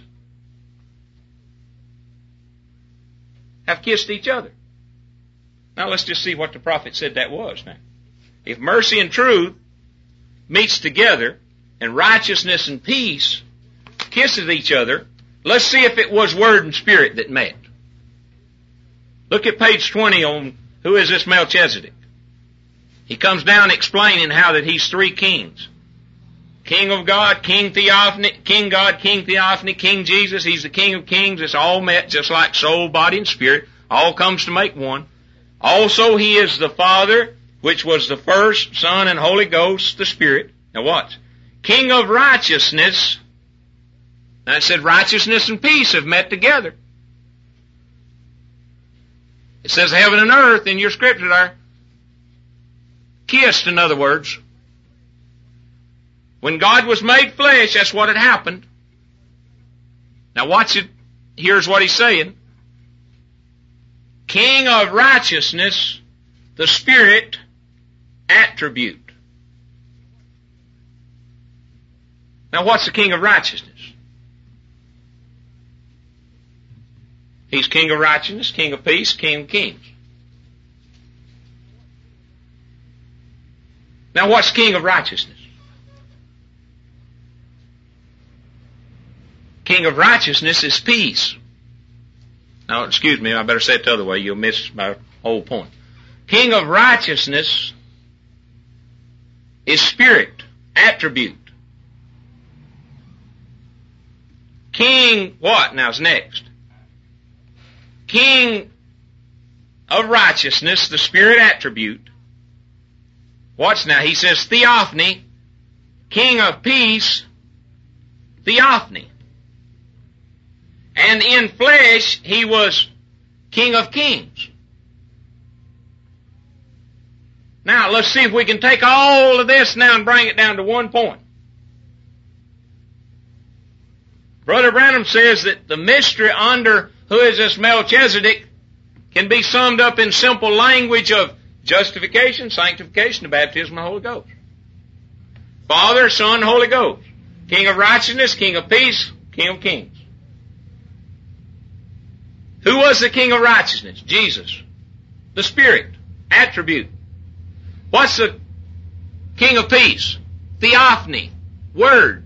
Have kissed each other. Now let's just see what the prophet said that was now. If mercy and truth meets together and righteousness and peace kisses each other, let's see if it was word and spirit that met. Look at page 20 on who is this Melchizedek. He comes down explaining how that he's three kings. King of God, King Theophany, King God, King Theophany, King Jesus. He's the King of Kings. It's all met just like soul, body, and spirit. All comes to make one. Also, he is the Father, which was the first, Son, and Holy Ghost, the Spirit. Now watch. King of righteousness. Now it said righteousness and peace have met together. It says heaven and earth in your scripture there. Kissed, in other words. When God was made flesh, that's what had happened. Now watch it. Here's what he's saying. King of righteousness, the Spirit attribute. Now what's the King of righteousness? He's King of righteousness, King of peace, King of kings. Now what's King of righteousness? King of righteousness is peace. Now, excuse me, I better say it the other way. You'll miss my whole point. King of righteousness is Spirit, attribute. King, what now's next? King of righteousness, the Spirit attribute. What's now? He says theophany. King of peace, theophany. And in flesh, he was King of kings. Now, let's see if we can take all of this now and bring it down to one point. Brother Branham says that the mystery under who is this Melchizedek can be summed up in simple language of justification, sanctification, the baptism of the Holy Ghost. Father, Son, Holy Ghost. King of righteousness, King of peace, King of kings. Who was the King of righteousness? Jesus. The Spirit. Attribute. What's the King of peace? Theophany. Word.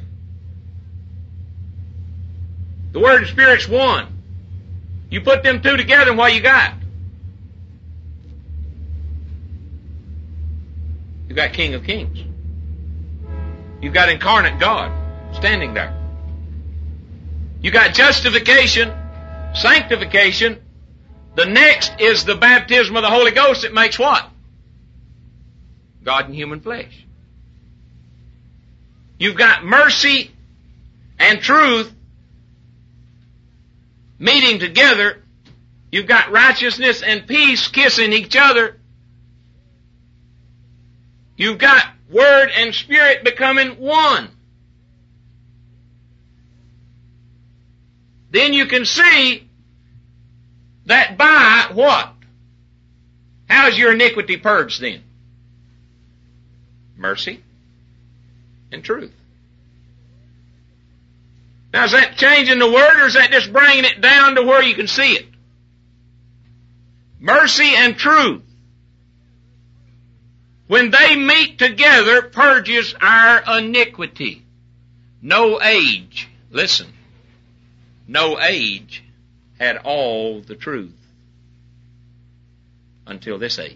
The Word and Spirit's one. You put them two together and what you got? You've got King of kings. You've got incarnate God standing there. You got justification, sanctification. The next is the baptism of the Holy Ghost that makes what? God in human flesh. You've got mercy and truth meeting together. You've got righteousness and peace kissing each other. You've got Word and Spirit becoming one. Then you can see that by what? How's your iniquity purged then? Mercy and truth. Now is that changing the word or is that just bringing it down to where you can see it? Mercy and truth. When they meet together, purges our iniquity. No age, listen, no age had all the truth until this age.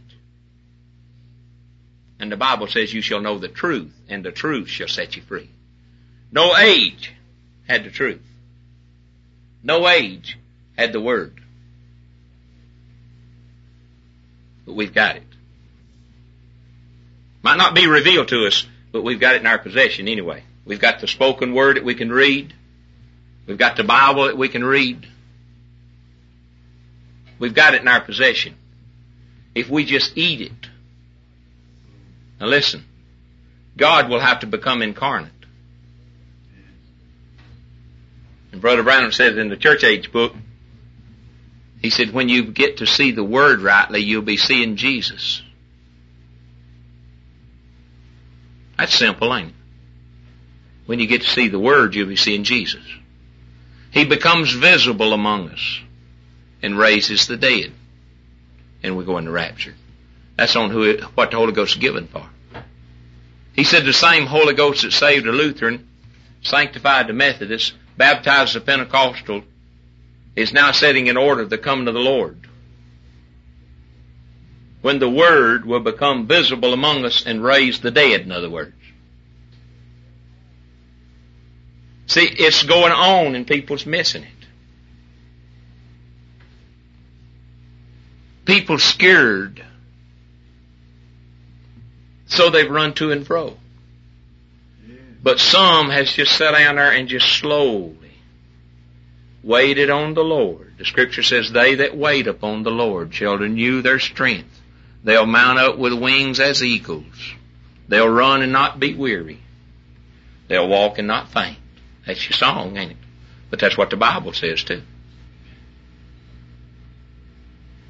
And the Bible says you shall know the truth, and the truth shall set you free. No age had the truth. No age had the Word. But we've got it. Might not be revealed to us, but we've got it in our possession anyway. We've got the spoken Word that we can read. We've got the Bible that we can read. We've got it in our possession. If we just eat it. Now listen, God will have to become incarnate. And Brother Branham says in the Church Age book, he said, when you get to see the Word rightly, you'll be seeing Jesus. That's simple, ain't it? When you get to see the Word, you'll be seeing Jesus. He becomes visible among us and raises the dead. And we go into rapture. That's on what the Holy Ghost is given for. He said the same Holy Ghost that saved the Lutheran, sanctified the Methodist, baptized the Pentecostal, is now setting in order the coming of the Lord. When the Word will become visible among us and raise the dead, in other words. See, it's going on and people's missing it. People scared, so they've run to and fro. But some has just sat down there and just slowly waited on the Lord. The Scripture says, they that wait upon the Lord shall renew their strength. They'll mount up with wings as eagles. They'll run and not be weary. They'll walk and not faint. That's your song, ain't it? But that's what the Bible says too.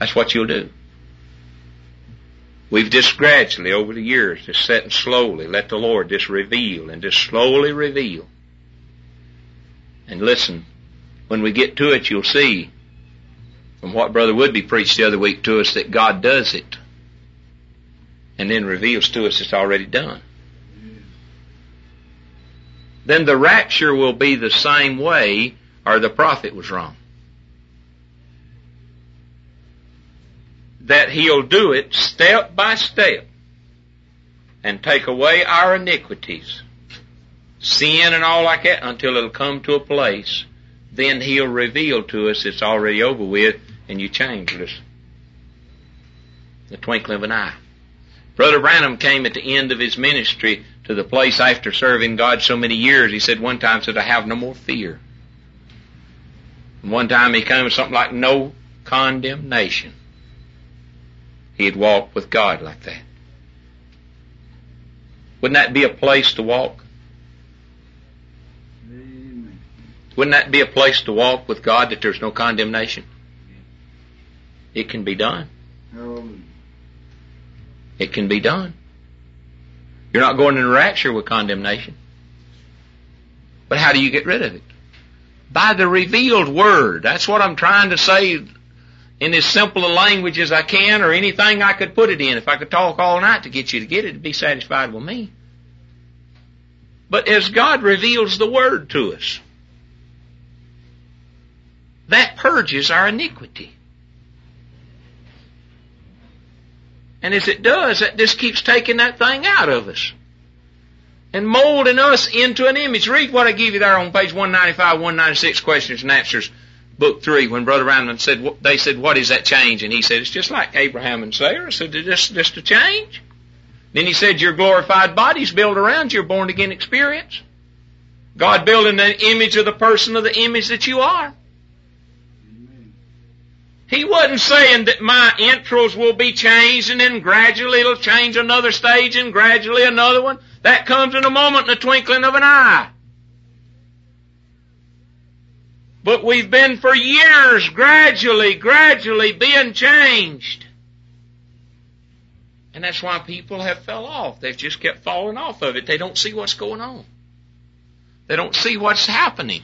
That's what you'll do. We've just gradually, over the years, just sat and slowly let the Lord just reveal and just slowly reveal. And listen, when we get to it, you'll see from what Brother Woodby preached the other week to us that God does it and then reveals to us it's already done. Then the rapture will be the same way, or the prophet was wrong. That He'll do it step by step and take away our iniquities, sin and all like that, until it'll come to a place. Then He'll reveal to us it's already over with and you changeless. The twinkling of an eye. Brother Branham came at the end of his ministry to the place after serving God so many years. He said one time, I have no more fear. And one time he came with something like no condemnation. He had walked with God like that. Wouldn't that be a place to walk? Amen. Wouldn't that be a place to walk with God, that there's no condemnation? It can be done. Hallelujah. It can be done. You're not going in the rapture with condemnation. But how do you get rid of it? By the revealed Word. That's what I'm trying to say in as simple a language as I can, or anything I could put it in. If I could talk all night to get you to get it, it'd be satisfied with me. But as God reveals the Word to us, that purges our iniquity. And as it does, that just keeps taking that thing out of us and molding us into an image. Read what I give you there on page 195, 196, Questions and Answers, book 3, when Brother Randall said, they said, what is that change? And he said, it's just like Abraham and Sarah. I said, it's just a change. Then he said, your glorified body's built around your born again experience. God building the image of the person of the image that you are. He wasn't saying that my intros will be changed and then gradually it'll change another stage and gradually another one. That comes in a moment, in the twinkling of an eye. But we've been for years gradually being changed. And that's why people have fell off. They've just kept falling off of it. They don't see what's going on. They don't see what's happening.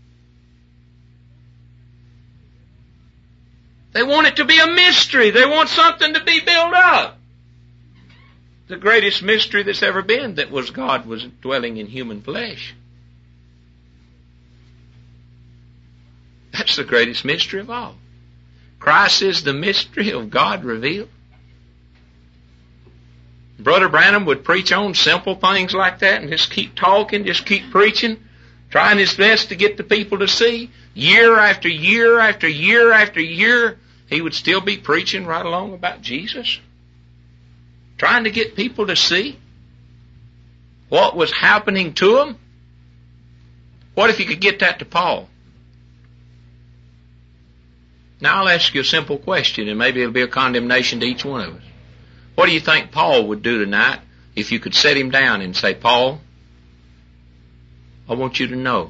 They want it to be a mystery. They want something to be built up. The greatest mystery that's ever been, that was God was dwelling in human flesh. That's the greatest mystery of all. Christ is the mystery of God revealed. Brother Branham would preach on simple things like that and just keep talking, just keep preaching, trying his best to get the people to see. Year after year after year after year, he would still be preaching right along about Jesus, trying to get people to see what was happening to them. What if you could get that to Paul? Now I'll ask you a simple question, and maybe it'll be a condemnation to each one of us. What do you think Paul would do tonight if you could set him down and say, Paul, I want you to know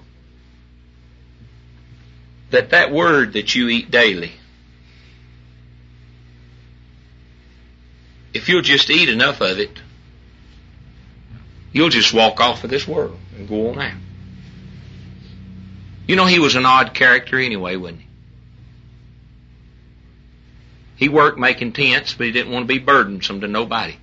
that word that you eat daily, if you'll just eat enough of it, you'll just walk off of this world and go on out. You know, he was an odd character anyway, wasn't he? He worked making tents, but he didn't want to be burdensome to nobody.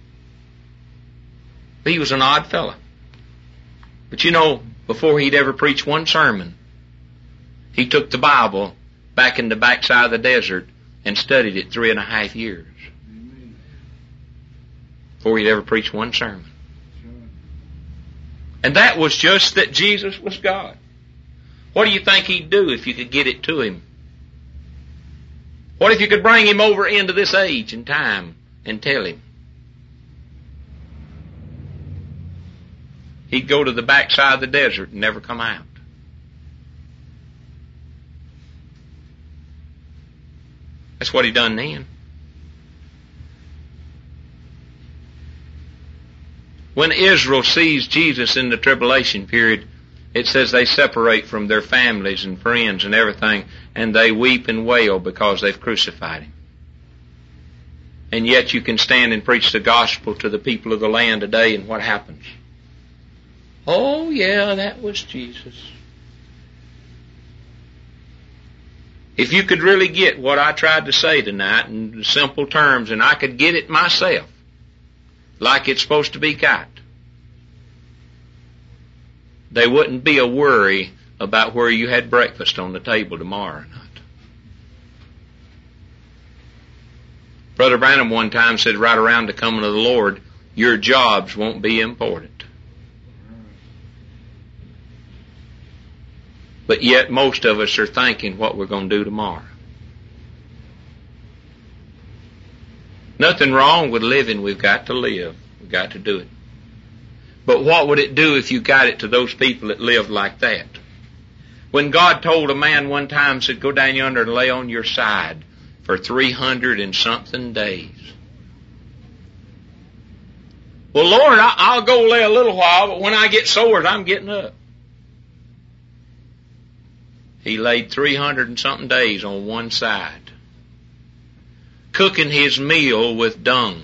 But he was an odd fellow. But you know, before he'd ever preached one sermon, he took the Bible back in the backside of the desert and studied it 3.5 years. Before he'd ever preached one sermon. And that was just that Jesus was God. What do you think he'd do if you could get it to him? What if you could bring him over into this age and time and tell him? He'd go to the backside of the desert and never come out. That's what he done then. When Israel sees Jesus in the tribulation period, it says they separate from their families and friends and everything, and they weep and wail because they've crucified him. And yet you can stand and preach the gospel to the people of the land today, and what happens? Oh yeah, that was Jesus. If you could really get what I tried to say tonight in simple terms, and I could get it myself, like it's supposed to be got, there wouldn't be a worry about where you had breakfast on the table tomorrow night. Brother Branham one time said right around the coming of the Lord, your jobs won't be important. But yet most of us are thinking what we're going to do tomorrow. Nothing wrong with living. We've got to live. We've got to do it. But what would it do if you got it to those people that lived like that? When God told a man one time, said, go down yonder and lay on your side for 300 and something days. Well, Lord, I'll go lay a little while, but when I get sore, I'm getting up. He laid 300 and something days on one side, cooking his meal with dung.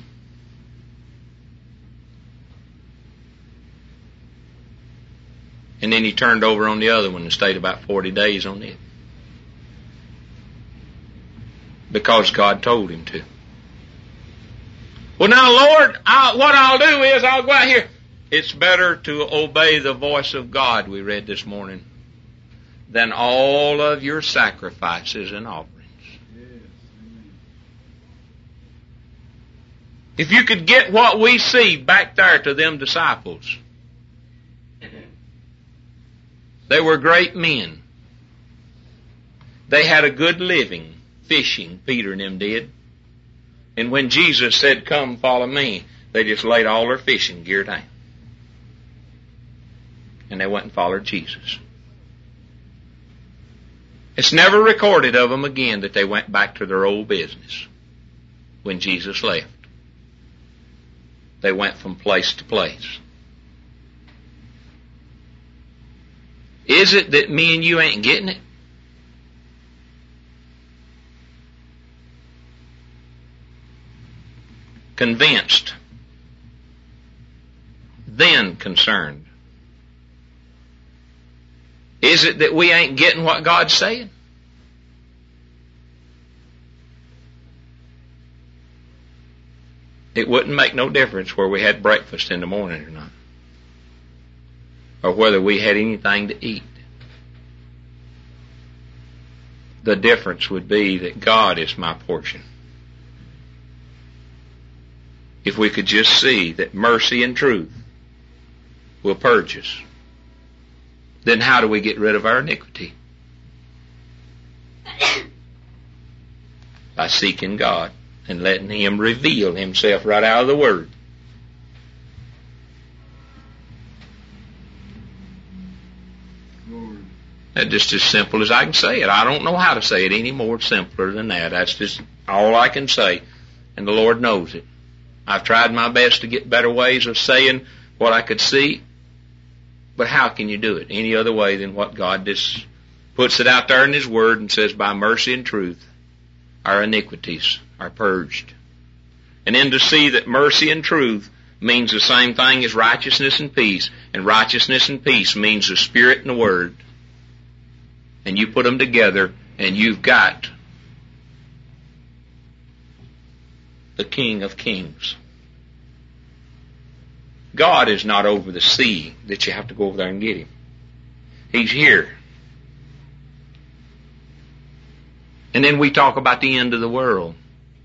And then he turned over on the other one and stayed about 40 days on it. Because God told him to. Well, now, Lord, what I'll do is I'll go out here. It's better to obey the voice of God, we read this morning, than all of your sacrifices and offerings. If you could get what we see back there to them disciples, they were great men. They had a good living, fishing, Peter and them did. And when Jesus said, come, follow me, they just laid all their fishing gear down. And they went and followed Jesus. It's never recorded of them again that they went back to their old business when Jesus left. They went from place to place. Is it that me and you ain't getting it? Convinced, then concerned. Is it that we ain't getting what God's saying? It wouldn't make no difference where we had breakfast in the morning or not, or whether we had anything to eat. The difference would be that God is my portion. If we could just see that mercy and truth will purge us, then how do we get rid of our iniquity? By seeking God and letting Him reveal Himself right out of the Word. That's just as simple as I can say it. I don't know how to say it any more simpler than that. That's just all I can say, and the Lord knows it. I've tried my best to get better ways of saying what I could see, but how can you do it any other way than what God just puts it out there in His Word and says, by mercy and truth, our iniquities are purged. And then to see that mercy and truth means the same thing as righteousness and peace, and righteousness and peace means the Spirit and the Word. And you put them together, and you've got the King of Kings. God is not over the sea that you have to go over there and get Him. He's here. And then we talk about the end of the world.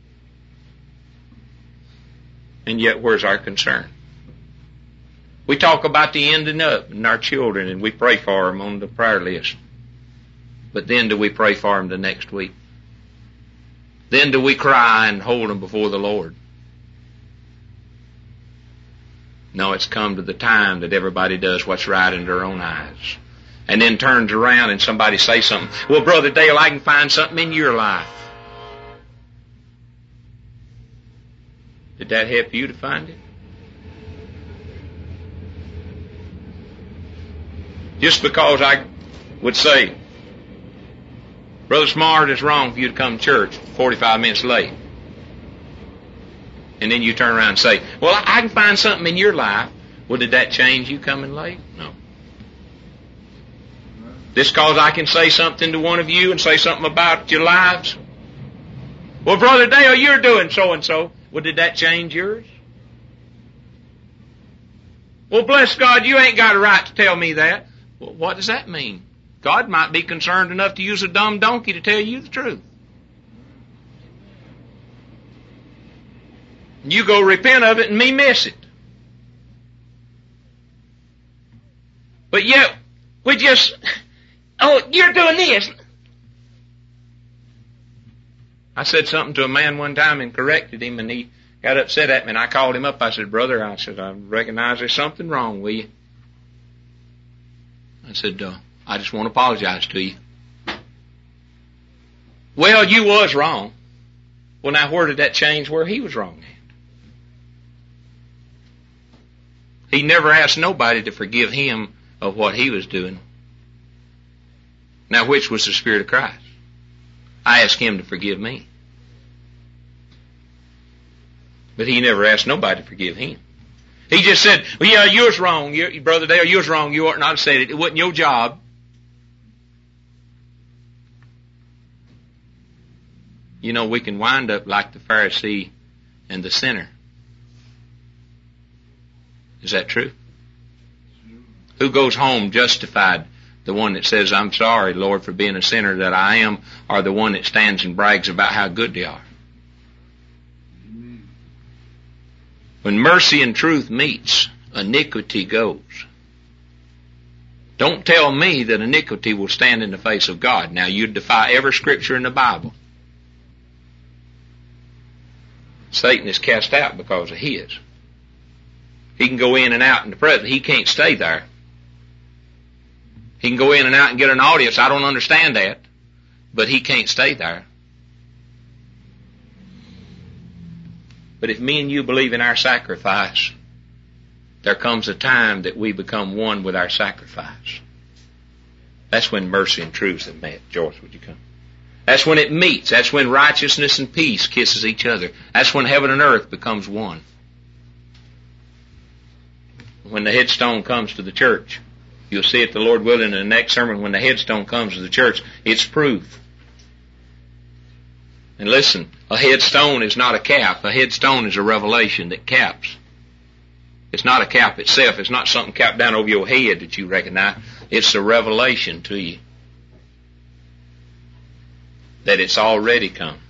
And yet where's our concern? We talk about the ending up and our children, and we pray for them on the prayer list. But then do we pray for them the next week? Then do we cry and hold them before the Lord? No, it's come to the time that everybody does what's right in their own eyes. And then turns around and somebody says something. Well, Brother Dale, I can find something in your life. Did that help you to find it? Just because I would say, Brother Smart, it's wrong for you to come to church 45 minutes late. And then you turn around and say, well, I can find something in your life. Well, did that change you coming late? No. Just cause I can say something to one of you and say something about your lives? Well, Brother Dale, you're doing so-and-so. Well, did that change yours? Well, bless God, you ain't got a right to tell me that. Well, what does that mean? God might be concerned enough to use a dumb donkey to tell you the truth. You go repent of it and me miss it. But yet, we just, oh, you're doing this. I said something to a man one time and corrected him, and he got upset at me, and I called him up. I said, brother, I recognize there's something wrong with you. I said, I just want to apologize to you. Well, you was wrong. Well, now where did that change where he was wrong at? He never asked nobody to forgive him of what he was doing. Now, which was the Spirit of Christ? I asked him to forgive me. But he never asked nobody to forgive him. He just said, well, yeah, you was wrong. Brother Dale, you was wrong. You ought not have said it. It wasn't your job. You know, we can wind up like the Pharisee and the sinner. Is that true? Who goes home justified? The one that says, I'm sorry, Lord, for being a sinner that I am, or the one that stands and brags about how good they are? When mercy and truth meets, iniquity goes. Don't tell me that iniquity will stand in the face of God. Now, you defy every scripture in the Bible. Satan is cast out because of his. He can go in and out in the present. He can't stay there. He can go in and out and get an audience. I don't understand that. But he can't stay there. But if me and you believe in our sacrifice, there comes a time that we become one with our sacrifice. That's when mercy and truth have met. Joyce, would you come? That's when it meets. That's when righteousness and peace kisses each other. That's when heaven and earth becomes one. When the headstone comes to the church, you'll see it, the Lord willing, in the next sermon. When the headstone comes to the church, it's proof. And listen, a headstone is not a cap. A headstone is a revelation that caps. It's not a cap itself. It's not something capped down over your head that you recognize. It's a revelation to you that it's already come.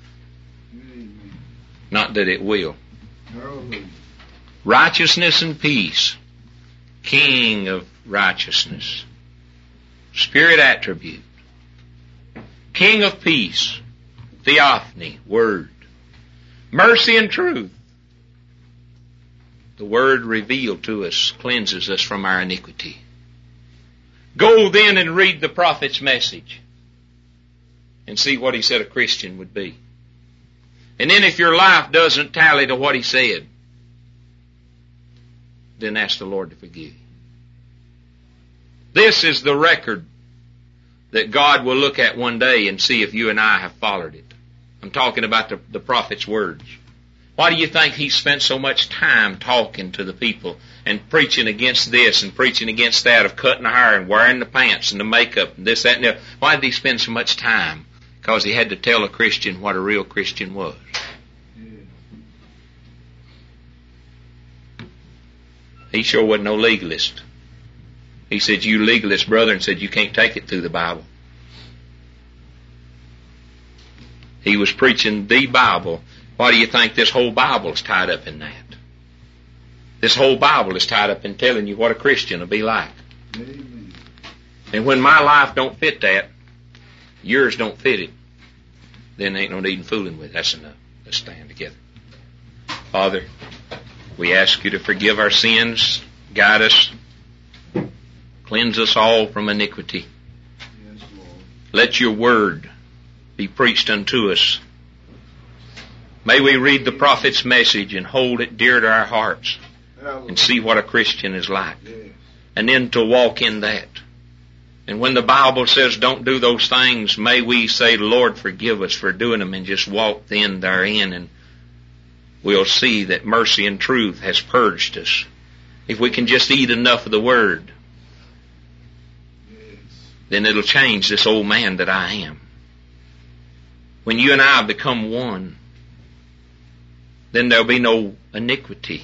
Not that it will. Righteousness and peace. King of righteousness. Spirit attribute. King of peace. Theophany, word. Mercy and truth. The word revealed to us cleanses us from our iniquity. Go then and read the prophet's message and see what he said a Christian would be. And then if your life doesn't tally to what he said, then ask the Lord to forgive you. This is the record that God will look at one day and see if you and I have followed it. I'm talking about the prophet's words. Why do you think he spent so much time talking to the people and preaching against this and preaching against that, of cutting the hair and wearing the pants and the makeup and this, that, and the other? Why did he spend so much time? Because he had to tell a Christian what a real Christian was. He sure wasn't no legalist. He said, you legalist brother, and said you can't take it through the Bible. He was preaching the Bible. Why do you think this whole Bible is tied up in that? This whole Bible is tied up in telling you what a Christian will be like. Amen. And when my life don't fit that, yours don't fit it, then ain't no need in fooling with it. That's enough. Let's stand together. Father, we ask you to forgive our sins, guide us, cleanse us all from iniquity. Yes, Lord. Let your word be preached unto us. May we read the prophet's message and hold it dear to our hearts and see what a Christian is like. Yes. And then to walk in that. And when the Bible says don't do those things, may we say, Lord, forgive us for doing them, and just walk then therein and we'll see that mercy and truth has purged us. If we can just eat enough of the Word, then it'll change this old man that I am. When you and I become one, then there'll be no iniquity.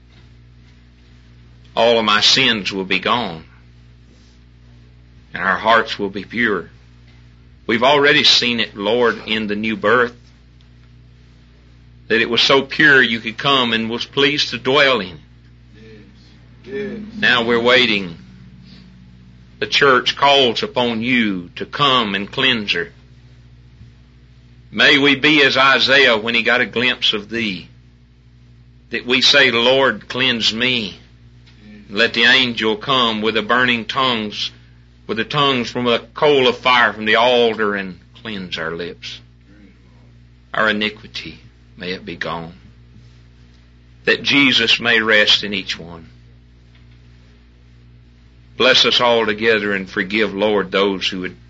All of my sins will be gone, and our hearts will be pure. We've already seen it, Lord, in the new birth, that it was so pure you could come and was pleased to dwell in it. Yes. Now we're waiting. The church calls upon you to come and cleanse her. May we be as Isaiah when he got a glimpse of thee, that we say, Lord, cleanse me. Let the angel come with the burning tongues, with the tongues from a coal of fire from the altar, and cleanse our lips. Our iniquity, may it be gone. That Jesus may rest in each one. Bless us all together and forgive, Lord, those who would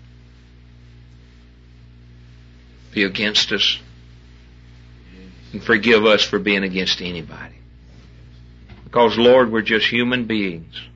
be against us. And forgive us for being against anybody. Because, Lord, we're just human beings.